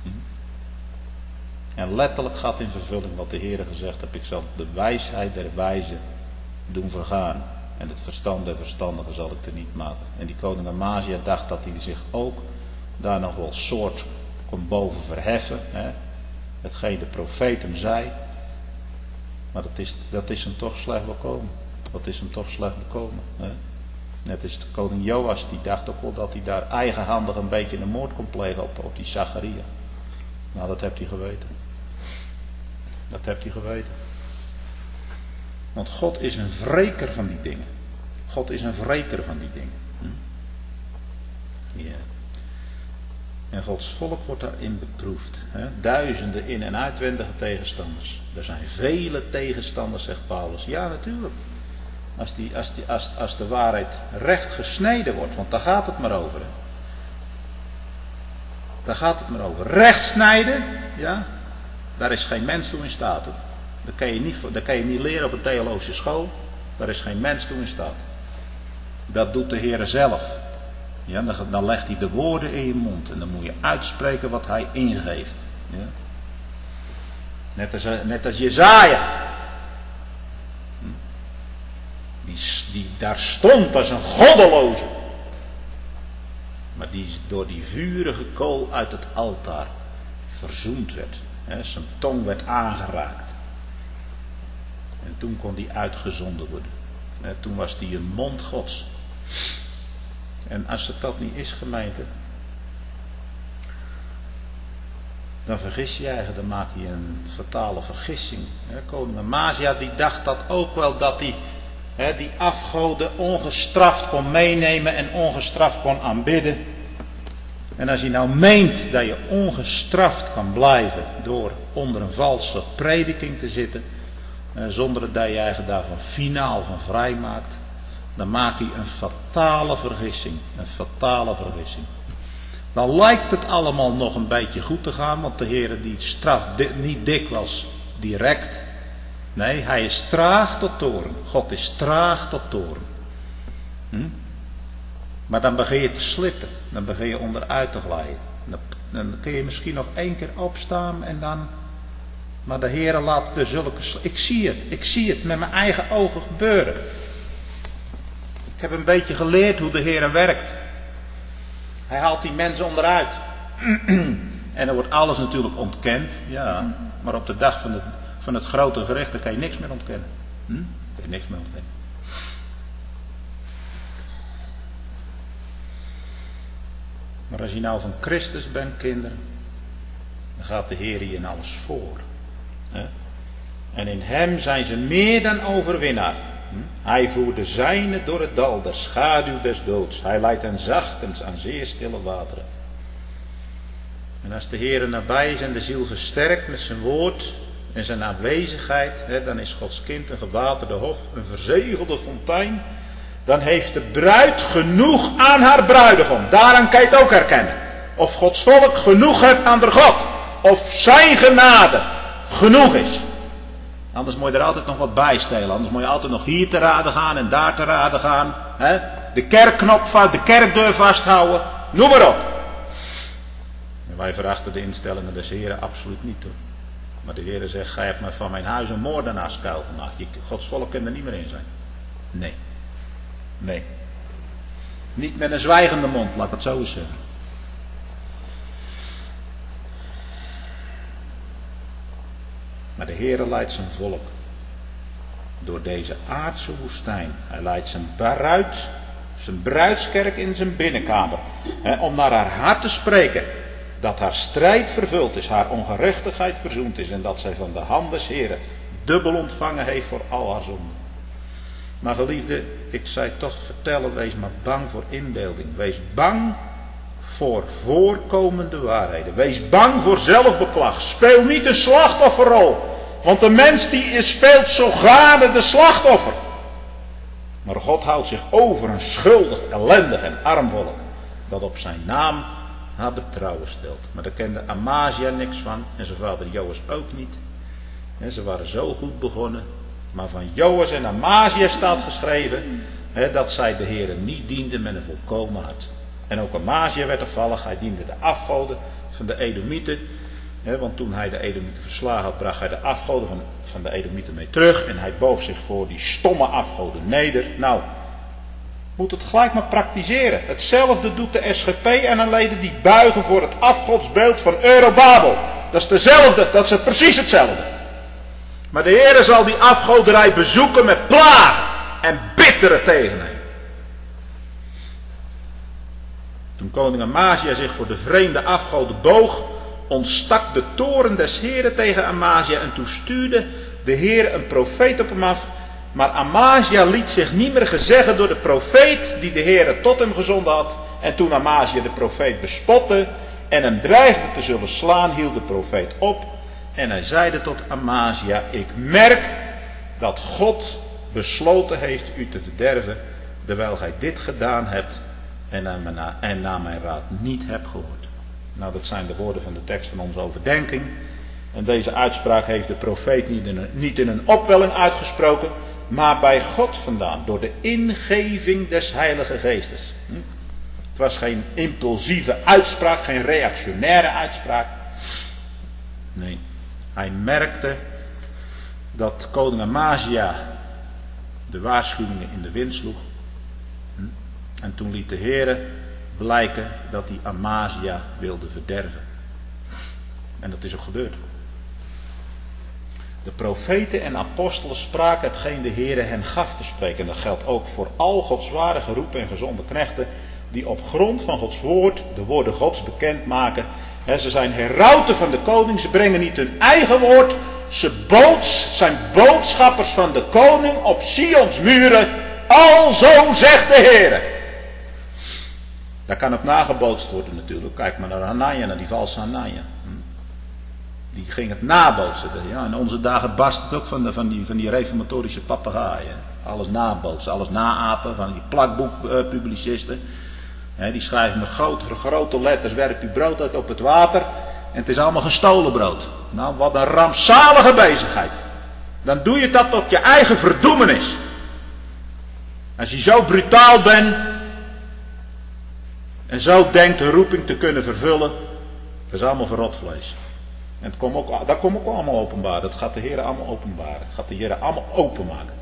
En letterlijk gaat in vervulling wat de Heer gezegd heeft. Ik zal de wijsheid der wijzen doen vergaan. En het verstand der verstandigen zal ik er niet maken. En die koning Amazia dacht dat hij zich ook daar nog wel soort kon boven verheffen. Hetgeen de profeet hem zei. Maar dat is hem toch slecht bekomen. Dat is hem toch slecht bekomen. Net als de koning Joas, die dacht ook wel dat hij daar eigenhandig een beetje een moord kon plegen op die Zacharia. Nou, dat heeft hij geweten. Dat heeft hij geweten. Want God is een wreker van die dingen. God is een wreker van die dingen. Ja. En Gods volk wordt daarin beproefd. Duizenden in- en uitwendige tegenstanders. Er zijn vele tegenstanders, zegt Paulus. Ja, natuurlijk. Als de waarheid recht gesneden wordt. Want daar gaat het maar over. Daar gaat het maar over. Recht snijden. Ja. Daar is geen mens toe in staat. Dat kan je niet leren op een theologische school. Daar is geen mens toe in staat. Dat doet de Heer zelf. Ja, dan legt hij de woorden in je mond. En dan moet je uitspreken wat hij ingeeft. Ja. Net als Jesaja. Die daar stond als een goddeloze. Maar die door die vurige kool uit het altaar verzoend werd. Zijn tong werd aangeraakt. En toen kon die uitgezonden worden. Toen was die een mond Gods. En als het dat niet is, gemeente, dan vergis je eigenlijk, dan maak je een fatale vergissing. Koning Amazia die dacht dat ook wel, dat hij die afgoden ongestraft kon meenemen en ongestraft kon aanbidden. En als je nou meent dat je ongestraft kan blijven door onder een valse prediking te zitten, zonder dat je eigenlijk daarvan finaal van vrij maakt, dan maak je een fatale vergissing. Een fatale vergissing. Dan lijkt het allemaal nog een beetje goed te gaan, want de Heer die straft niet dikwijls direct. Nee, hij is traag tot toorn. God is traag tot toorn. Maar dan begin je te slippen. Dan begin je onderuit te glijden. Dan kun je misschien nog 1 keer opstaan en dan... Maar de Heer laat de zulke... Ik zie het met mijn eigen ogen gebeuren. Ik heb een beetje geleerd hoe de Heer werkt. Hij haalt die mensen onderuit. En dan wordt alles natuurlijk ontkend. Ja, maar op de dag van het grote gericht, daar kan je niks meer ontkennen. Daar kan je niks meer ontkennen. Maar als je nou van Christus bent, kinderen, dan gaat de Heer je in alles voor. En in hem zijn ze meer dan overwinnaar. Hij voert de zijnen door het dal der schaduw des doods. Hij leidt hen zachtkens aan zeer stille wateren. En als de Heer nabij is en de ziel versterkt met zijn woord en zijn aanwezigheid, dan is Gods kind een gewaterde hof, een verzegelde fontein. Dan heeft de bruid genoeg aan haar bruidegom. Daaraan kan je het ook herkennen. Of Gods volk genoeg heeft aan de God. Of zijn genade genoeg is. Anders moet je er altijd nog wat bij stelen. Anders moet je altijd nog hier te raden gaan en daar te raden gaan. Hè? De kerkknop, de kerkdeur vasthouden. Noem maar op. En wij verachten de instellingen des Heren absoluut niet hoor. Maar de Heer zegt, gij hebt mij van mijn huis een moordenaarskuil gemaakt. Gods volk kan er niet meer in zijn. Nee. Nee. Niet met een zwijgende mond, laat ik het zo eens zeggen. Maar de Heer leidt zijn volk door deze aardse woestijn. Hij leidt zijn bruidskerk in zijn binnenkamer. Om naar haar hart te spreken. Dat haar strijd vervuld is, haar ongerechtigheid verzoend is. En dat zij van de hand des Heren dubbel ontvangen heeft voor al haar zonden. Maar geliefde, ik zei toch vertellen, wees maar bang voor inbeelding. Wees bang voor voorkomende waarheden. Wees bang voor zelfbeklag. Speel niet een slachtofferrol. Want de mens die speelt zo graag de slachtoffer. Maar God houdt zich over een schuldig, ellendig en arm volk. Dat op zijn naam haar betrouwen stelt. Maar daar kende Amazia niks van. En zijn vader Joas ook niet. En ze waren zo goed begonnen. Maar van Joas en Amazia staat geschreven. Dat zij de Heere niet dienden met een volkomen hart. En ook Amazia werd afvallig. Hij diende de afgoden van de Edomieten. Want toen hij de Edomieten verslagen had, bracht hij de afgoden van de Edomieten mee terug. En hij boog zich voor die stomme afgoden neder. Nou, moet het gelijk maar praktiseren. Hetzelfde doet de SGP en een leden die buigen voor het afgodsbeeld van Eurobabel. Dat is dezelfde, dat is precies hetzelfde. Maar de Heere zal die afgoderij bezoeken met plagen en bittere tegenheden. Toen koning Amazia zich voor de vreemde afgoden boog, ontstak de toorn des Heeren tegen Amazia en toen stuurde de Heer een profeet op hem af. Maar Amazia liet zich niet meer gezeggen door de profeet die de Heere tot hem gezonden had. En toen Amazia de profeet bespotte en hem dreigde te zullen slaan, hield de profeet op. En hij zeide tot Amazia, ik merk dat God besloten heeft u te verderven, terwijl gij dit gedaan hebt en naar mijn raad niet hebt gehoord. Nou, dat zijn de woorden van de tekst van onze overdenking. En deze uitspraak heeft de profeet niet in een opwelling uitgesproken, maar bij God vandaan, door de ingeving des Heilige Geestes. Het was geen impulsieve uitspraak, geen reactionaire uitspraak. Nee, hij merkte dat koning Amazia de waarschuwingen in de wind sloeg. En toen liet de Heere blijken dat hij Amazia wilde verderven. En dat is ook gebeurd. De profeten en apostelen spraken hetgeen de Heere hen gaf te spreken. En dat geldt ook voor al Gods ware geroepen en gezonde knechten, die op grond van Gods woord de woorden Gods bekendmaken. Ze zijn herauten van de koning, ze brengen niet hun eigen woord. Ze zijn boodschappers van de koning op Sions muren. Alzo zegt de Heere. Daar kan ook nagebootst worden natuurlijk. Kijk maar naar Hanania, naar die valse Hanania. Die ging het nabootsen. Ja, in onze dagen barst het ook van die reformatorische papegaaien. Alles nabootsen, alles naapen. Van die plakboekpublicisten. Die schrijven met grote letters: werp uw brood uit op het water. En het is allemaal gestolen brood. Nou, wat een rampzalige bezigheid. Dan doe je dat tot je eigen verdoemenis. Als je zo brutaal bent. En zo denkt de roeping te kunnen vervullen. Dat is allemaal verrot vlees. En dat komt ook allemaal openbaar. Dat gaat de Heer allemaal openbaren. Dat gaat de Heer allemaal openmaken.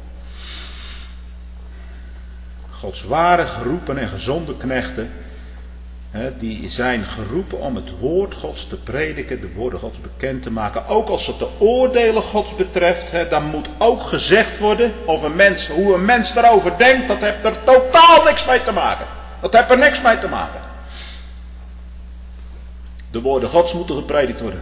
Gods ware geroepen en gezonde knechten. Die zijn geroepen om het woord Gods te prediken. De woorden Gods bekend te maken. Ook als het de oordelen Gods betreft. Dan moet ook gezegd worden. Of hoe een mens daarover denkt. Dat heeft er totaal niks mee te maken. Dat heeft er niks mee te maken. De woorden Gods moeten gepredikt worden.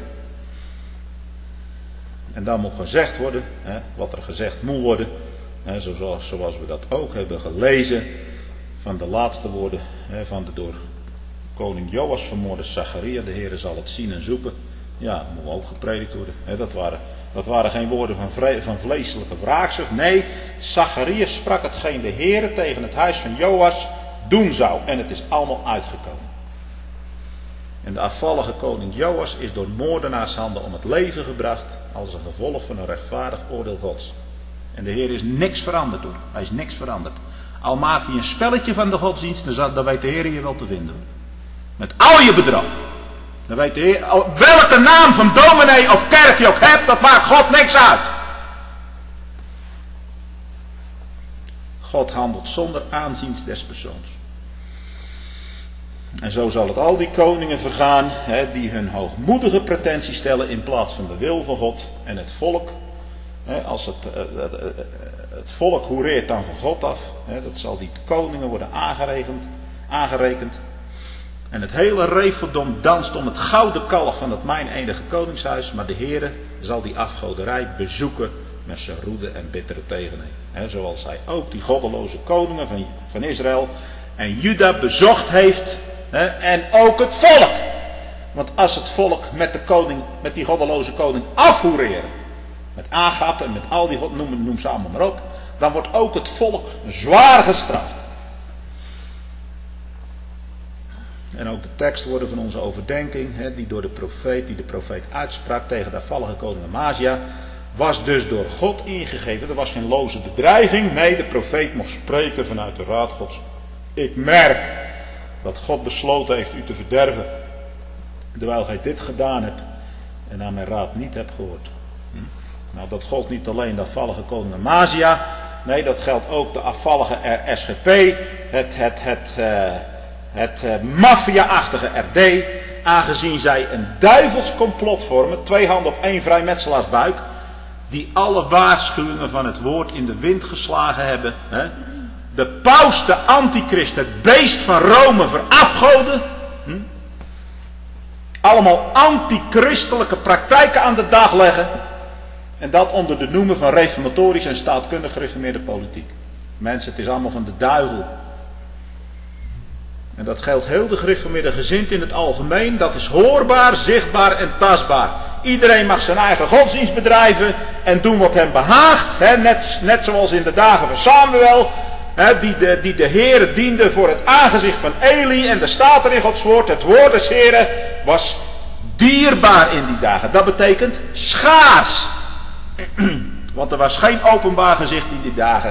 En dan moet gezegd worden, wat er gezegd moet worden. Zoals we dat ook hebben gelezen van de laatste woorden van de door koning Joas vermoorde Zacharia. De Heere zal het zien en zoeken. Ja, dat moet ook gepredikt worden. Dat waren geen woorden van vleeselijke wraakzucht. Nee, Zacharia sprak hetgeen de Heere tegen het huis van Joas doen zou. En het is allemaal uitgekomen. En de afvallige koning Joas is door moordenaarshanden om het leven gebracht als een gevolg van een rechtvaardig oordeel Gods. En de Heer is niks veranderd hoor. Hij is niks veranderd. Al maak je een spelletje van de godsdienst, dan weet de Heer je wel te vinden. Met al je bedrog. Dan weet de Heer, welke naam van dominee of kerk je ook hebt, dat maakt God niks uit. God handelt zonder aanzien des persoons. En zo zal het al die koningen vergaan, die hun hoogmoedige pretentie stellen in plaats van de wil van God. En het volk, als het volk hoereert dan van God af, dat zal die koningen worden aangerekend. En het hele reveldom danst om het gouden kalf van het mijn enige koningshuis, maar de Heere zal die afgoderij bezoeken met zijn roede en bittere tegenheden. Zoals hij ook die goddeloze koningen van Israël en Juda bezocht heeft. En ook het volk. Want als het volk met die goddeloze koning afhoereren, met Agab en met al die noem ze allemaal maar op, dan wordt ook het volk zwaar gestraft. En ook de teksten worden van onze overdenking, die de profeet uitsprak tegen de afvallige koning Amazia, was dus door God ingegeven. Er was geen loze bedreiging. Nee, de profeet mocht spreken vanuit de raad Gods. Ik merk dat God besloten heeft u te verderven, terwijl gij dit gedaan hebt en aan mijn raad niet hebt gehoord. Nou, dat gold niet alleen de afvallige koning Amazia, nee, dat geldt ook de afvallige SGP, het maffia-achtige RD, aangezien zij een duivels complot vormen, 2 handen op 1 vrijmetselaarsbuik, die alle waarschuwingen van het woord in de wind geslagen hebben. De paus, de antichrist, het beest van Rome verafgoden. Allemaal antichristelijke praktijken aan de dag leggen. En dat onder de noemer van reformatorisch en staatkundig gereformeerde politiek. Mensen, het is allemaal van de duivel. En dat geldt heel de gereformeerde gezind in het algemeen. Dat is hoorbaar, zichtbaar en tastbaar. Iedereen mag zijn eigen godsdienst bedrijven en doen wat hem behaagt. Net zoals in de dagen van Samuel. Die de Heere diende voor het aangezicht van Eli. En er staat er in Gods woord, het woord des Heeren was dierbaar in die dagen. Dat betekent schaars. Want er was geen openbaar gezicht in die dagen.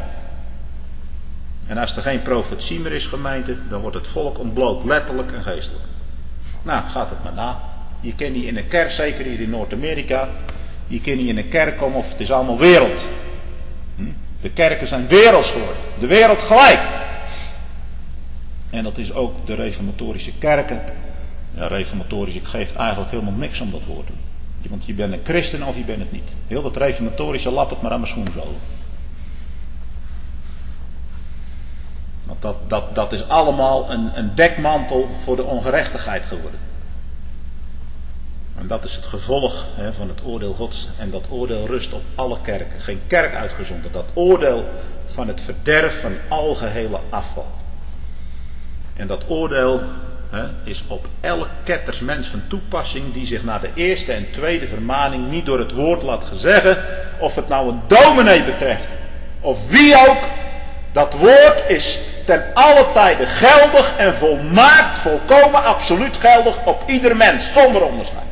En als er geen profetie meer is, gemeente, dan wordt het volk ontbloot, letterlijk en geestelijk. Nou, gaat het maar na. Je kan niet in een kerk, zeker hier in Noord-Amerika, je kan niet in een kerk komen of het is allemaal wereld. De kerken zijn werelds geworden. De wereld gelijk. En dat is ook de reformatorische kerken. Ja, reformatorisch, ik geef eigenlijk helemaal niks om dat woord. Want je bent een christen of je bent het niet. Heel dat reformatorische lap het maar aan mijn schoenzolen. Want dat is allemaal een dekmantel voor de ongerechtigheid geworden. En dat is het gevolg van het oordeel Gods. En dat oordeel rust op alle kerken. Geen kerk uitgezonderd. Dat oordeel van het verderf van algehele afval. En dat oordeel is op elk kettersmens van toepassing die zich naar de eerste en tweede vermaning niet door het woord laat gezeggen. Of het nou een dominee betreft. Of wie ook. Dat woord is ten alle tijde geldig en volmaakt, volkomen, absoluut geldig op ieder mens. Zonder onderscheid.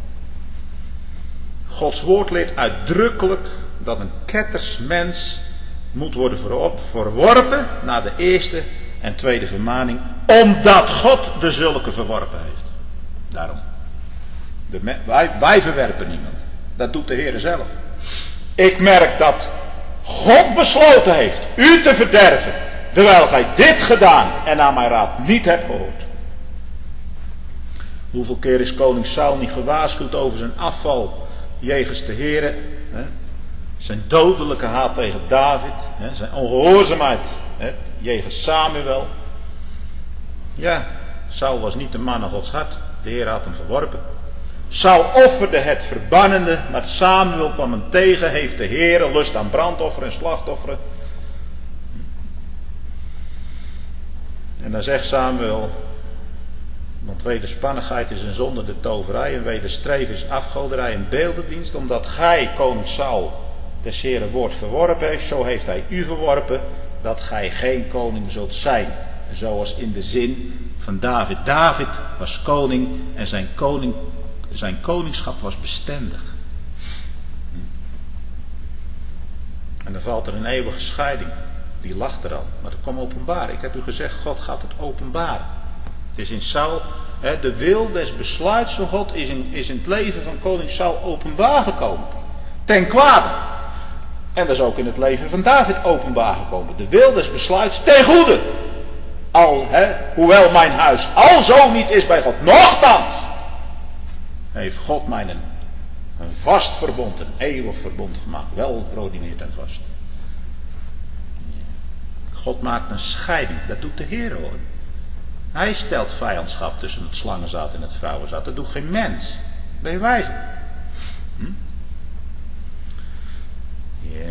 Gods woord leert uitdrukkelijk dat een kettersmens moet worden verworpen naar de eerste en tweede vermaning, omdat God de zulke verworpen heeft. Daarom. Wij verwerpen niemand. Dat doet de Heer zelf. Ik merk dat God besloten heeft u te verderven, terwijl gij dit gedaan en aan mijn raad niet hebt gehoord. Hoeveel keer is koning Saul niet gewaarschuwd over zijn afval jegens de Heere, zijn dodelijke haat tegen David, zijn ongehoorzaamheid jegens Samuel. Ja, Saul was niet de man naar Gods hart, de Heer had hem verworpen. Saul offerde het verbannende, maar Samuel kwam hem tegen, heeft de Heere lust aan brandofferen en slachtofferen. En dan zegt Samuel, want wederspannigheid is een zonde de toverij en wederstreven is afgoderij en beeldendienst, omdat gij, koning Saul, des Heeren woord verworpen heeft, zo heeft hij u verworpen, dat gij geen koning zult zijn, zoals in de zin van David. David was koning en zijn koningschap was bestendig. En dan valt er een eeuwige scheiding. Die lag er al. Maar dat kwam openbaar. Ik heb u gezegd, God gaat het openbaren. Het is in Saul, de wil des besluits van God is in het leven van koning Saul openbaar gekomen. Ten kwade. En dat is ook in het leven van David openbaar gekomen. De wil des besluits ten goede. Hoewel mijn huis al zo niet is bij God. Nochtans heeft God mij een vast verbond, een eeuwig verbond gemaakt. Wel verordineerd en vast. God maakt een scheiding. Dat doet de Heer hoor. Hij stelt vijandschap tussen het slangenzaad en het vrouwenzaad. Dat doet geen mens. Ben je wijs? Ja.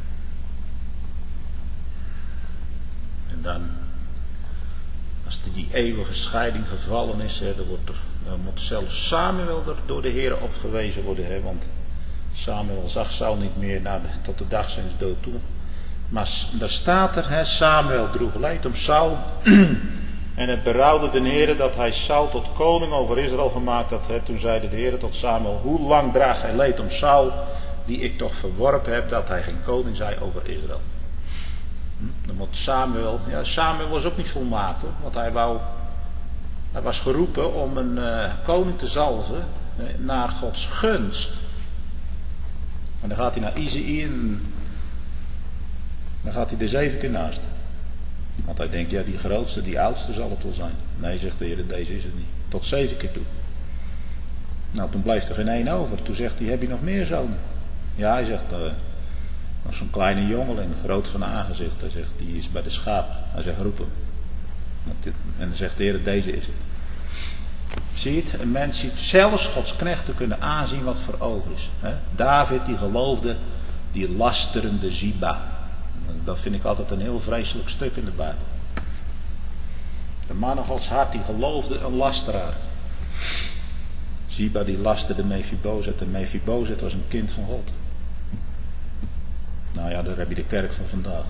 En dan, als die eeuwige scheiding gevallen is, dan moet zelfs Samuel er door de Heer op gewezen worden. Want Samuel zag Saul niet meer tot de dag zijns dood toe. Maar daar staat er, Samuel droeg leed om Saul. En het berouwde de Heer dat hij Saul tot koning over Israël gemaakt had. Toen zeide de Heer tot Samuel, hoe lang draagt hij leed om Saul, die ik toch verworpen heb, dat hij geen koning zij over Israël. Dan moet Samuel was ook niet volmaakt hoor, want hij was geroepen om een koning te zalven naar Gods gunst. En dan gaat hij naar Isaïe en dan gaat hij er 7 keer naast. Want hij denkt, die grootste, die oudste zal het wel zijn. Nee, zegt de Heer, deze is het niet. Tot 7 keer toe. Nou, toen blijft er geen één over. Toen zegt hij, heb je nog meer zonen? Ja, hij zegt, nog zo'n kleine jongeling, groot van aangezicht. Hij zegt, die is bij de schaap. Hij zegt, roep hem. En dan zegt de Heer, deze is het. Zie je het? Een mens ziet zelfs Gods knechten kunnen aanzien wat voor oog is. David die geloofde die lasterende Ziba. Dat vind ik altijd een heel vreselijk stuk in de Bijbel. De man van Gods hart die geloofde een lasteraar. Ziba die lasterde Mephibozet. En Mephibozet was een kind van God. Nou ja, daar heb je de kerk van vandaag.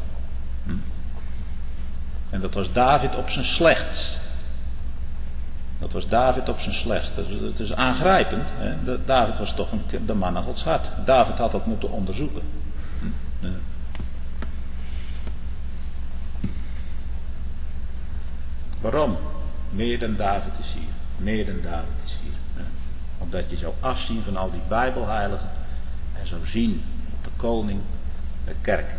En dat was David op zijn slechtst. Dat was David op zijn slechtst. Het is aangrijpend. David was toch de man naar Gods hart. David had dat moeten onderzoeken. Waarom? Meer dan David is hier. Meer dan David is hier. Omdat je zou afzien van al die Bijbelheiligen. En zou zien op de koning, de kerk.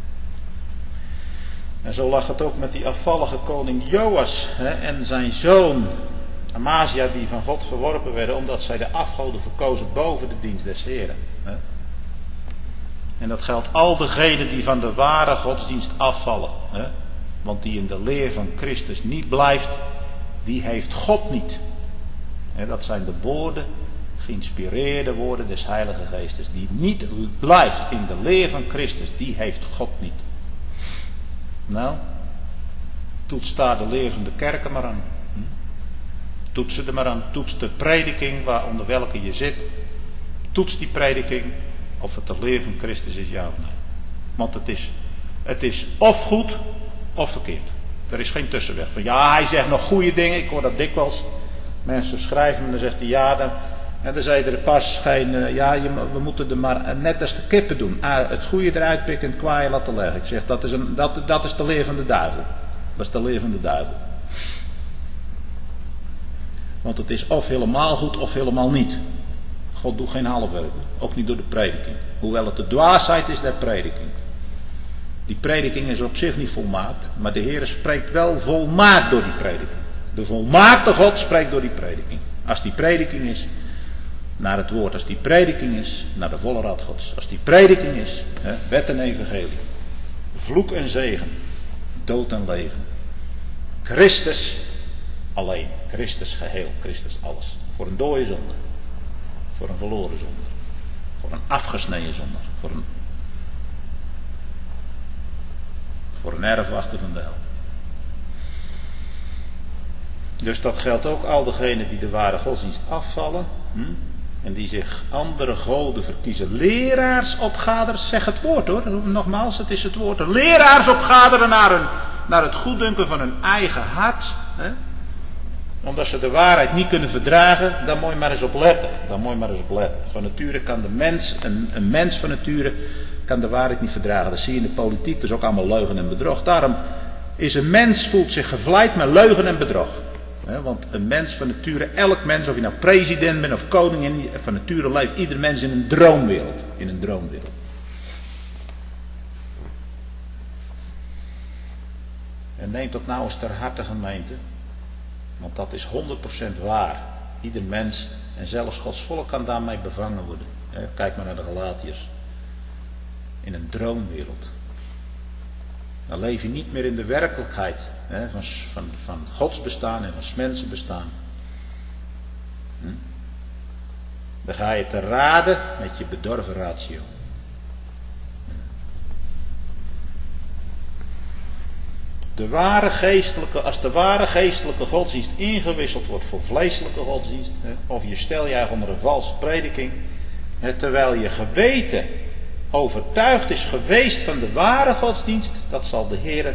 En zo lag het ook met die afvallige koning Joas en zijn zoon Amazia, die van God verworpen werden, omdat zij de afgoden verkozen boven de dienst des Heren. En dat geldt al degenen die van de ware godsdienst afvallen. Want die in de leer van Christus niet blijft, die heeft God niet. Dat zijn de woorden, geïnspireerde woorden des Heilige Geestes. Die niet blijft in de leer van Christus, die heeft God niet. Nou, toets daar de leer van de kerken maar aan. Toets ze er maar aan. Toets de prediking onder welke je zit. Toets die prediking of het de leer van Christus is, ja of nee. Want het is of goed of verkeerd. Er is geen tussenweg. Van ja, hij zegt nog goede dingen. Ik hoor dat dikwijls. Mensen schrijven en dan zegt hij ja. En dan zei er pas geen. We moeten er maar net als de kippen doen. Het goede eruit pikken en het kwaaie laten leggen. Ik zeg dat is de leer van de duivel. Dat is de leer van de duivel. Want het is of helemaal goed of helemaal niet. God doet geen halfwerk. Ook niet door de prediking. Hoewel het de dwaasheid is der prediking. Die prediking is op zich niet volmaakt. Maar de Heer spreekt wel volmaakt door die prediking. De volmaakte God spreekt door die prediking. Als die prediking is naar het woord. Als die prediking is naar de volle raad Gods. Als die prediking is wet en evangelie. Vloek en zegen. Dood en leven. Christus alleen. Christus geheel. Christus alles. Voor een dode zonde. Voor een verloren zonde. Voor een afgesneden zonde. Voor een erfwachter van de hel. Dus dat geldt ook al degenen die de ware godsdienst afvallen. En die zich andere goden verkiezen. Leraars opgaderen. Zeg het woord hoor. Nogmaals, het is het woord. Leraars opgaderen naar het goeddunken van hun eigen hart. omdat ze de waarheid niet kunnen verdragen, dan moet je maar eens op letten. Van nature kan de mens, een mens van nature, kan de waarheid niet verdragen. Dat zie je in de politiek, dat is ook allemaal leugen en bedrog. Daarom is een mens, voelt zich gevleid met leugen en bedrog. Want een mens van nature, elk mens, of je nou president bent of koningin, van nature leeft ieder mens in een droomwereld. En neem dat nou eens ter harte, gemeente. Want dat is 100% waar. Ieder mens en zelfs Gods volk kan daarmee bevangen worden. Kijk maar naar de Galatiërs. In een droomwereld. Dan leef je niet meer in de werkelijkheid van Gods bestaan en van 's mensen bestaan. Dan ga je te raden met je bedorven ratio. Als de ware geestelijke godsdienst ingewisseld wordt voor vleeselijke godsdienst, of je stel je eigen onder een valse prediking, terwijl je geweten overtuigd is geweest van de ware godsdienst, dat zal de Heer,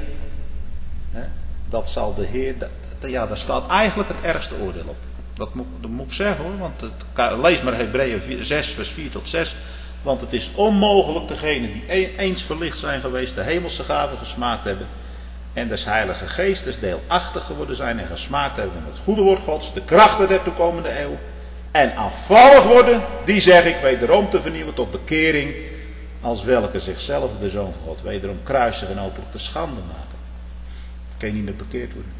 daar staat eigenlijk het ergste oordeel op. Dat moet ik zeggen hoor, want lees maar Hebreeën 6 vers 4 tot 6, want het is onmogelijk degenen die eens verlicht zijn geweest, de hemelse gaven gesmaakt hebben, en des Heilige Geestes deelachtig geworden zijn en gesmaakt hebben van het goede woord Gods, de krachten der toekomende eeuw, en afvallig worden, die zeg ik wederom te vernieuwen tot bekering, als welke zichzelf de Zoon van God wederom kruisigen en openlijk te schande maken. Kan je niet meer bekeerd worden.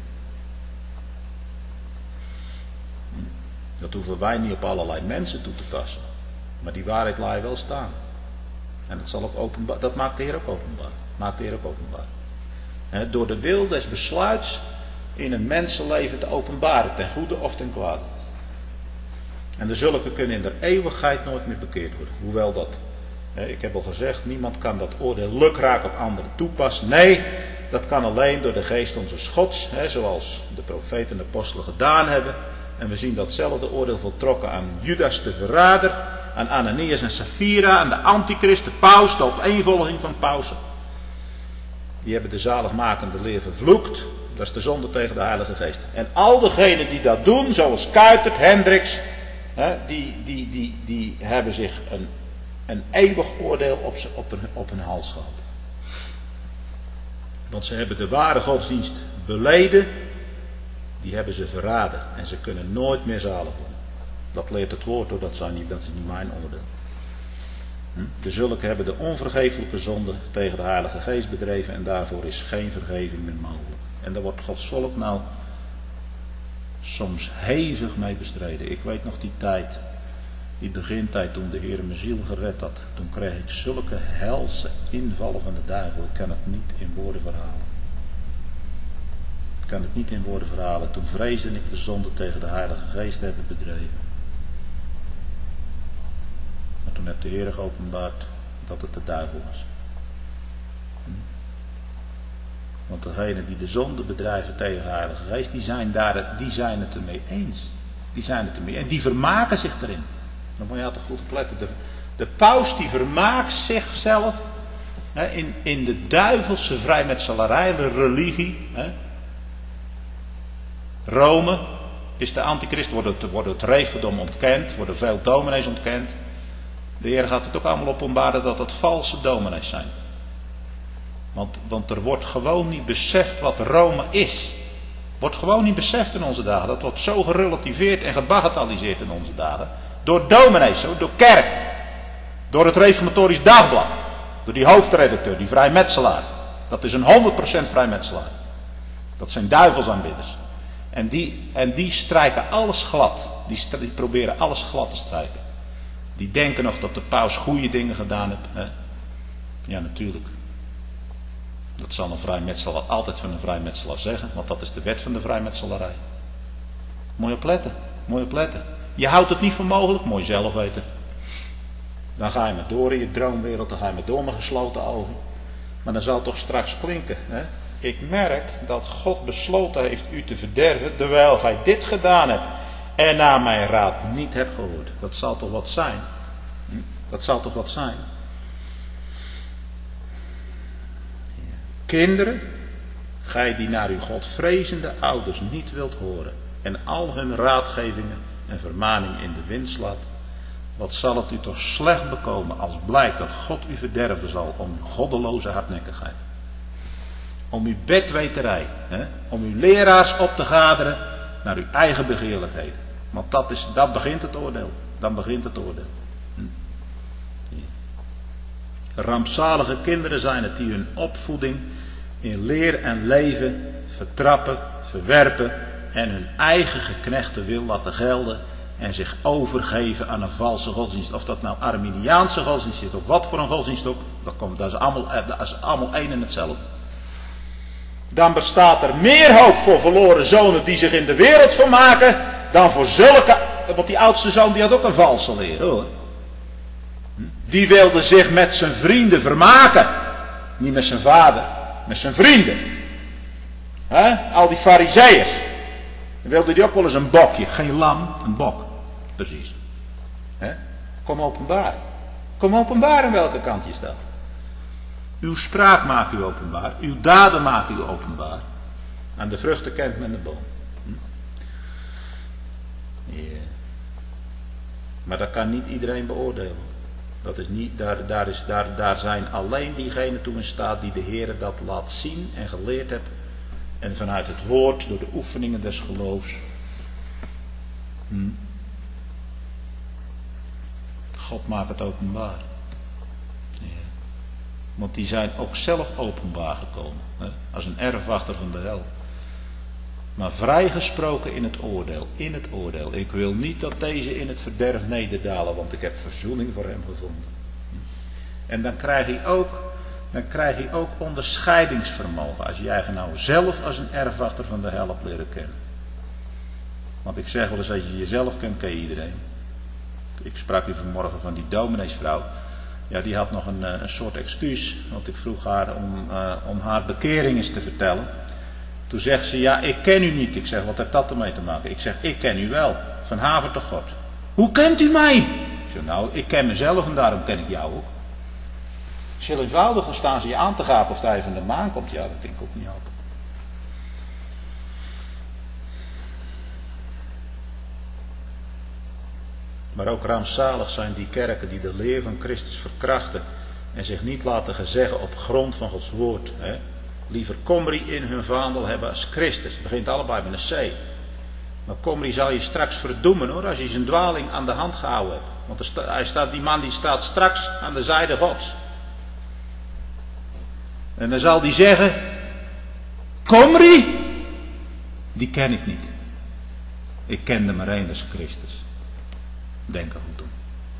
Dat hoeven wij niet op allerlei mensen toe te passen. Maar die waarheid laat je wel staan. En dat zal ook openbaar, dat maakt de Heer ook openbaar. Door de wil des besluits in een mensenleven te openbaren, ten goede of ten kwade. En de zulke kunnen in de eeuwigheid nooit meer bekeerd worden. Hoewel dat, ik heb al gezegd, niemand kan dat oordeel lukraak op anderen toepassen. Nee, dat kan alleen door de geest onze Gods, zoals de profeten en de apostelen gedaan hebben. En we zien datzelfde oordeel voltrokken aan Judas de verrader, aan Ananias en Sapphira, aan de antichrist, de paus, de opeenvolging van pausen. Die hebben de zaligmakende leer vervloekt. Dat is de zonde tegen de Heilige Geest. En al degenen die dat doen, zoals Kuitert, Hendricks, die hebben zich een eeuwig oordeel op hun hals gehad. Want ze hebben de ware godsdienst beleden, die hebben ze verraden. En ze kunnen nooit meer zalig worden. Dat leert het woord hoor, dat is niet mijn oordeel. De zulken hebben de onvergeeflijke zonde tegen de Heilige Geest bedreven en daarvoor is geen vergeving meer mogelijk. En daar wordt Gods volk nou soms hevig mee bestreden. Ik weet nog die tijd, die begintijd toen de Heer mijn ziel gered had. Toen kreeg ik zulke helse invallen van de duivel. Ik kan het niet in woorden verhalen. Toen vreesde ik de zonde tegen de Heilige Geest te hebben bedreven. Maar toen heeft de Heer geopenbaard dat het de duivel was. Want degenen die de zonde bedrijven tegen de Heilige Geest, die zijn het ermee eens. En die vermaken zich erin. Dan moet je altijd goed opletten. De paus die vermaakt zichzelf in de duivelse vrijmetselarij, de religie. Rome is de antichrist, wordt het reefdom ontkend, worden veel dominees ontkend. De Heer gaat het ook allemaal openbaren dat het valse dominees zijn. Want er wordt gewoon niet beseft wat Rome is. Wordt gewoon niet beseft in onze dagen. Dat wordt zo gerelativeerd en gebagatelliseerd in onze dagen. Door dominees, door kerk. Door het Reformatorisch Dagblad. Door die hoofdredacteur, die vrijmetselaar. Dat is een 100% vrijmetselaar. Dat zijn duivelsaanbidders. En die strijken alles glad. Die proberen alles glad te strijken. Die denken nog dat de paus goede dingen gedaan heeft. Ja, natuurlijk. Dat zal een vrijmetselaar altijd van een vrijmetselaar zeggen. Want dat is de wet van de vrijmetselarij. Moet je opletten. Je houdt het niet voor mogelijk. Moet je zelf weten. Dan ga je maar door in je droomwereld. Dan ga je maar door met gesloten ogen. Maar dan zal het toch straks klinken. Ik merk dat God besloten heeft u te verderven. Terwijl gij dit gedaan hebt. En naar mijn raad niet hebt gehoord. Dat zal toch wat zijn. Kinderen, gij die naar uw godvrezende ouders niet wilt horen. en al hun raadgevingen en vermaningen in de wind slaat, wat zal het u toch slecht bekomen als blijkt dat God u verderven zal om uw goddeloze hardnekkigheid. Om uw bedweterij, om uw leraars op te gaderen naar uw eigen begeerlijkheden. Want dat begint het oordeel. Dan begint het oordeel. Rampzalige kinderen zijn het die hun opvoeding in leer en leven vertrappen, verwerpen en hun eigen geknechte wil laten gelden en zich overgeven aan een valse godsdienst. Of dat nou Arminiaanse godsdienst is of wat voor een godsdienst ook, dat is allemaal één en hetzelfde. Dan bestaat er meer hoop voor verloren zonen die zich in de wereld vermaken dan voor zulke, want die oudste zoon die had ook een valse leer hoor. Die wilde zich met zijn vrienden vermaken. Niet met zijn vader, met zijn vrienden. Al die farizeeërs. Dan wilde die ook wel eens een bokje. Geen lam, een bok. Precies. Kom openbaar. Kom openbaar aan welke kant je staat. Uw spraak maakt u openbaar. Uw daden maken u openbaar. Aan de vruchten kent men de boom. Yeah. Maar dat kan niet iedereen beoordelen. Dat is niet, daar zijn alleen diegenen toe in staat die de Heer dat laat zien en geleerd hebben. En vanuit het woord, door de oefeningen des geloofs. God maakt het openbaar. Ja. Want die zijn ook zelf openbaar gekomen. Als een erfwachter van de hel. Maar vrijgesproken in het oordeel. In het oordeel. Ik wil niet dat deze in het verderf nederdalen. Want ik heb verzoening voor hem gevonden. En dan krijg je ook onderscheidingsvermogen. Als jij nou zelf als een erfwachter van de hel hebt leren kennen. Want ik zeg wel eens, als je jezelf kent, ken je iedereen. Ik sprak u vanmorgen van die domineesvrouw. Ja, die had nog een soort excuus. Want ik vroeg haar om haar bekering eens te vertellen. Toen zegt ze, ja, ik ken u niet. Ik zeg, wat heeft dat ermee te maken? Ik zeg, ik ken u wel. Van haver tot God. Hoe kent u mij? Ik zeg, nou, ik ken mezelf en daarom ken ik jou ook. Heel eenvoudig, dan staan ze je aan te gapen of hij van de maan komt. Ja, dat denk ik ook niet ook. Maar ook rampzalig zijn die kerken die de leer van Christus verkrachten en zich niet laten gezeggen op grond van Gods woord. Liever Komri in hun vaandel hebben als Christus. Het begint allebei met een C. Maar Komri zal je straks verdoemen hoor, als je zijn dwaling aan de hand gehouden hebt. Want die man die staat straks aan de zijde Gods. En dan zal die zeggen, Komri, die ken ik niet. Ik ken er maar één, dat is Christus. Denk er goed om.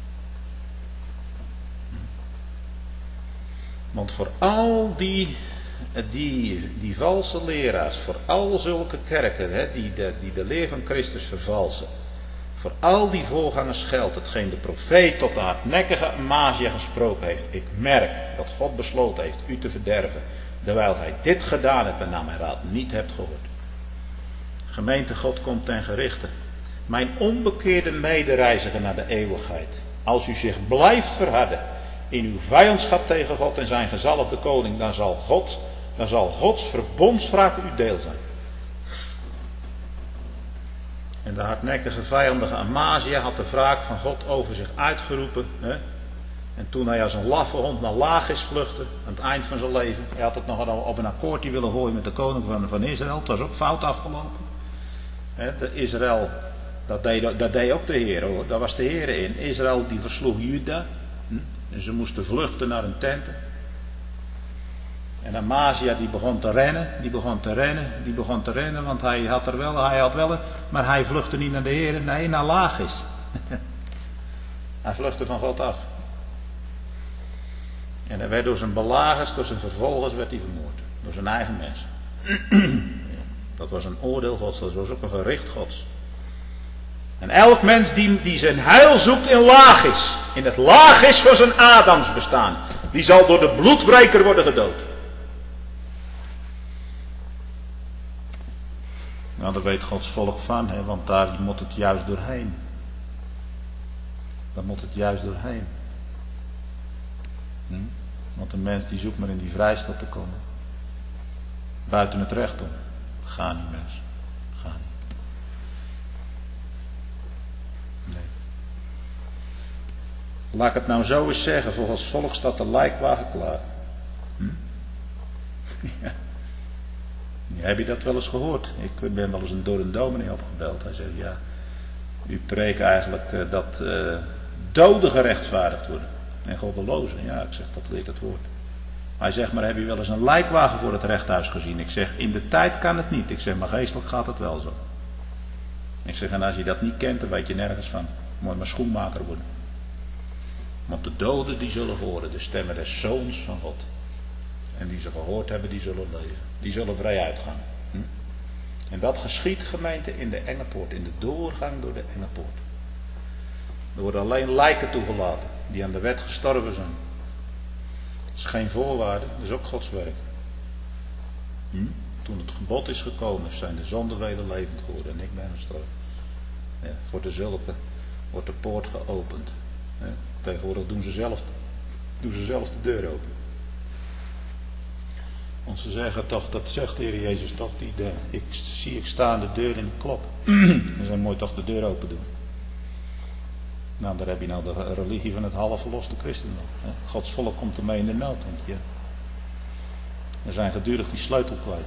Want voor al die valse leraars, voor al zulke kerken die de leer van Christus vervalsen, voor al die voorgangers geldt hetgeen de profeet tot de hardnekkige Amasia gesproken heeft. Ik merk dat God besloten heeft u te verderven, terwijl gij dit gedaan hebt en naar mijn raad niet hebt gehoord. Gemeente, God komt ten gerichte. Mijn onbekeerde medereiziger naar de eeuwigheid. Als u zich blijft verharden in uw vijandschap tegen God en zijn gezalfde koning, dan zal Gods verbondswraak uw deel zijn. En de hardnekkige vijandige Amasia had de wraak van God over zich uitgeroepen. En toen hij als een laffe hond naar Lachis vluchtte, aan het eind van zijn leven. Hij had het nog op een akkoordje willen gooien met de koning van Israël. Het was ook fout afgelopen. De Israël, dat deed ook de Heer hoor. Daar was de Heer in. Israël die versloeg Juda. En ze moesten vluchten naar hun tenten. En Amasia die begon te rennen, want hij had wel, maar hij vluchtte niet naar de Heer, nee, naar Lachis. Hij vluchtte van God af. En hij werd door zijn belagers, door zijn vervolgers werd hij vermoord. Door zijn eigen mensen. Dat was een oordeel Gods, dat was ook een gericht Gods. En elk mens die zijn heil zoekt in Lachis, in het Lachis van zijn Adams bestaan, die zal door de bloedbreker worden gedood. Nou, daar weet Gods volk van, want daar moet het juist doorheen. Daar moet het juist doorheen. Want een mens die zoekt maar in die vrijstad te komen. Buiten het recht om. Ga niet, mensen. Ga niet. Laat ik het nou zo eens zeggen, voor Gods volk staat de lijkwagen klaar. Ja. Heb je dat wel eens gehoord? Ik ben wel eens door een dominee opgebeld. Hij zegt, ja, u preekt eigenlijk dat doden gerechtvaardigd worden. En goddelozen. Ja, ik zeg, dat leert het woord. Hij zegt, maar heb je wel eens een lijkwagen voor het rechthuis gezien? Ik zeg, in de tijd kan het niet. Ik zeg, maar geestelijk gaat het wel zo. Ik zeg, en als je dat niet kent, dan weet je nergens van. Moet je maar schoenmaker worden. Want de doden die zullen horen de stemmen des Zoons van God. En die ze gehoord hebben, die zullen leven. Die zullen vrij uitgaan. En dat geschiet, gemeente, in de enge poort. In de doorgang door de enge poort. Er worden alleen lijken toegelaten. Die aan de wet gestorven zijn. Dat is geen voorwaarde. Dat is ook Gods werk. Toen het gebod is gekomen, zijn de zonden wederlevend geworden. En ik ben gestorven. Ja, voor de zulken wordt de poort geopend. Ja, tegenwoordig doen ze zelf de deur open. Want ze zeggen toch, dat zegt de Heer Jezus toch, ik sta aan de deur en ik klop. Dus dan moet je toch de deur open doen. Nou, daar heb je nou de religie van het half verloste christendom. Gods volk komt ermee in de nood. Want ja, we zijn gedurig die sleutel kwijt.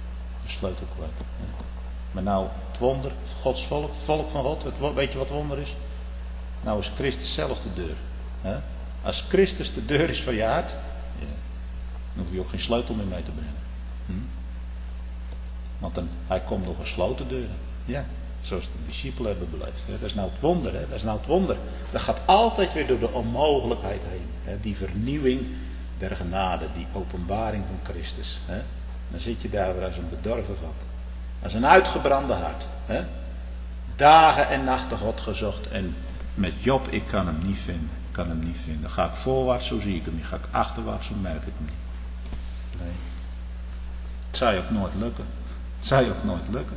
Maar nou, het wonder, Gods volk van God, weet je wat wonder is? Nou is Christus zelf de deur. Als Christus de deur is van je hart, ja, dan hoef je ook geen sleutel meer mee te brengen. Want hij komt door gesloten deuren. Ja, zoals de discipelen hebben beleefd. Dat is nou het wonder. Dat is nou het wonder. Dat gaat altijd weer door de onmogelijkheid heen. Die vernieuwing der genade. Die openbaring van Christus. Dan zit je daar weer als een bedorven vat. Als een uitgebrande hart. Dagen en nachten God gezocht. En met Job, ik kan hem niet vinden. Ga ik voorwaarts, zo zie ik hem niet. Ga ik achterwaarts, zo merk ik hem niet. Nee. Het zou je ook nooit lukken.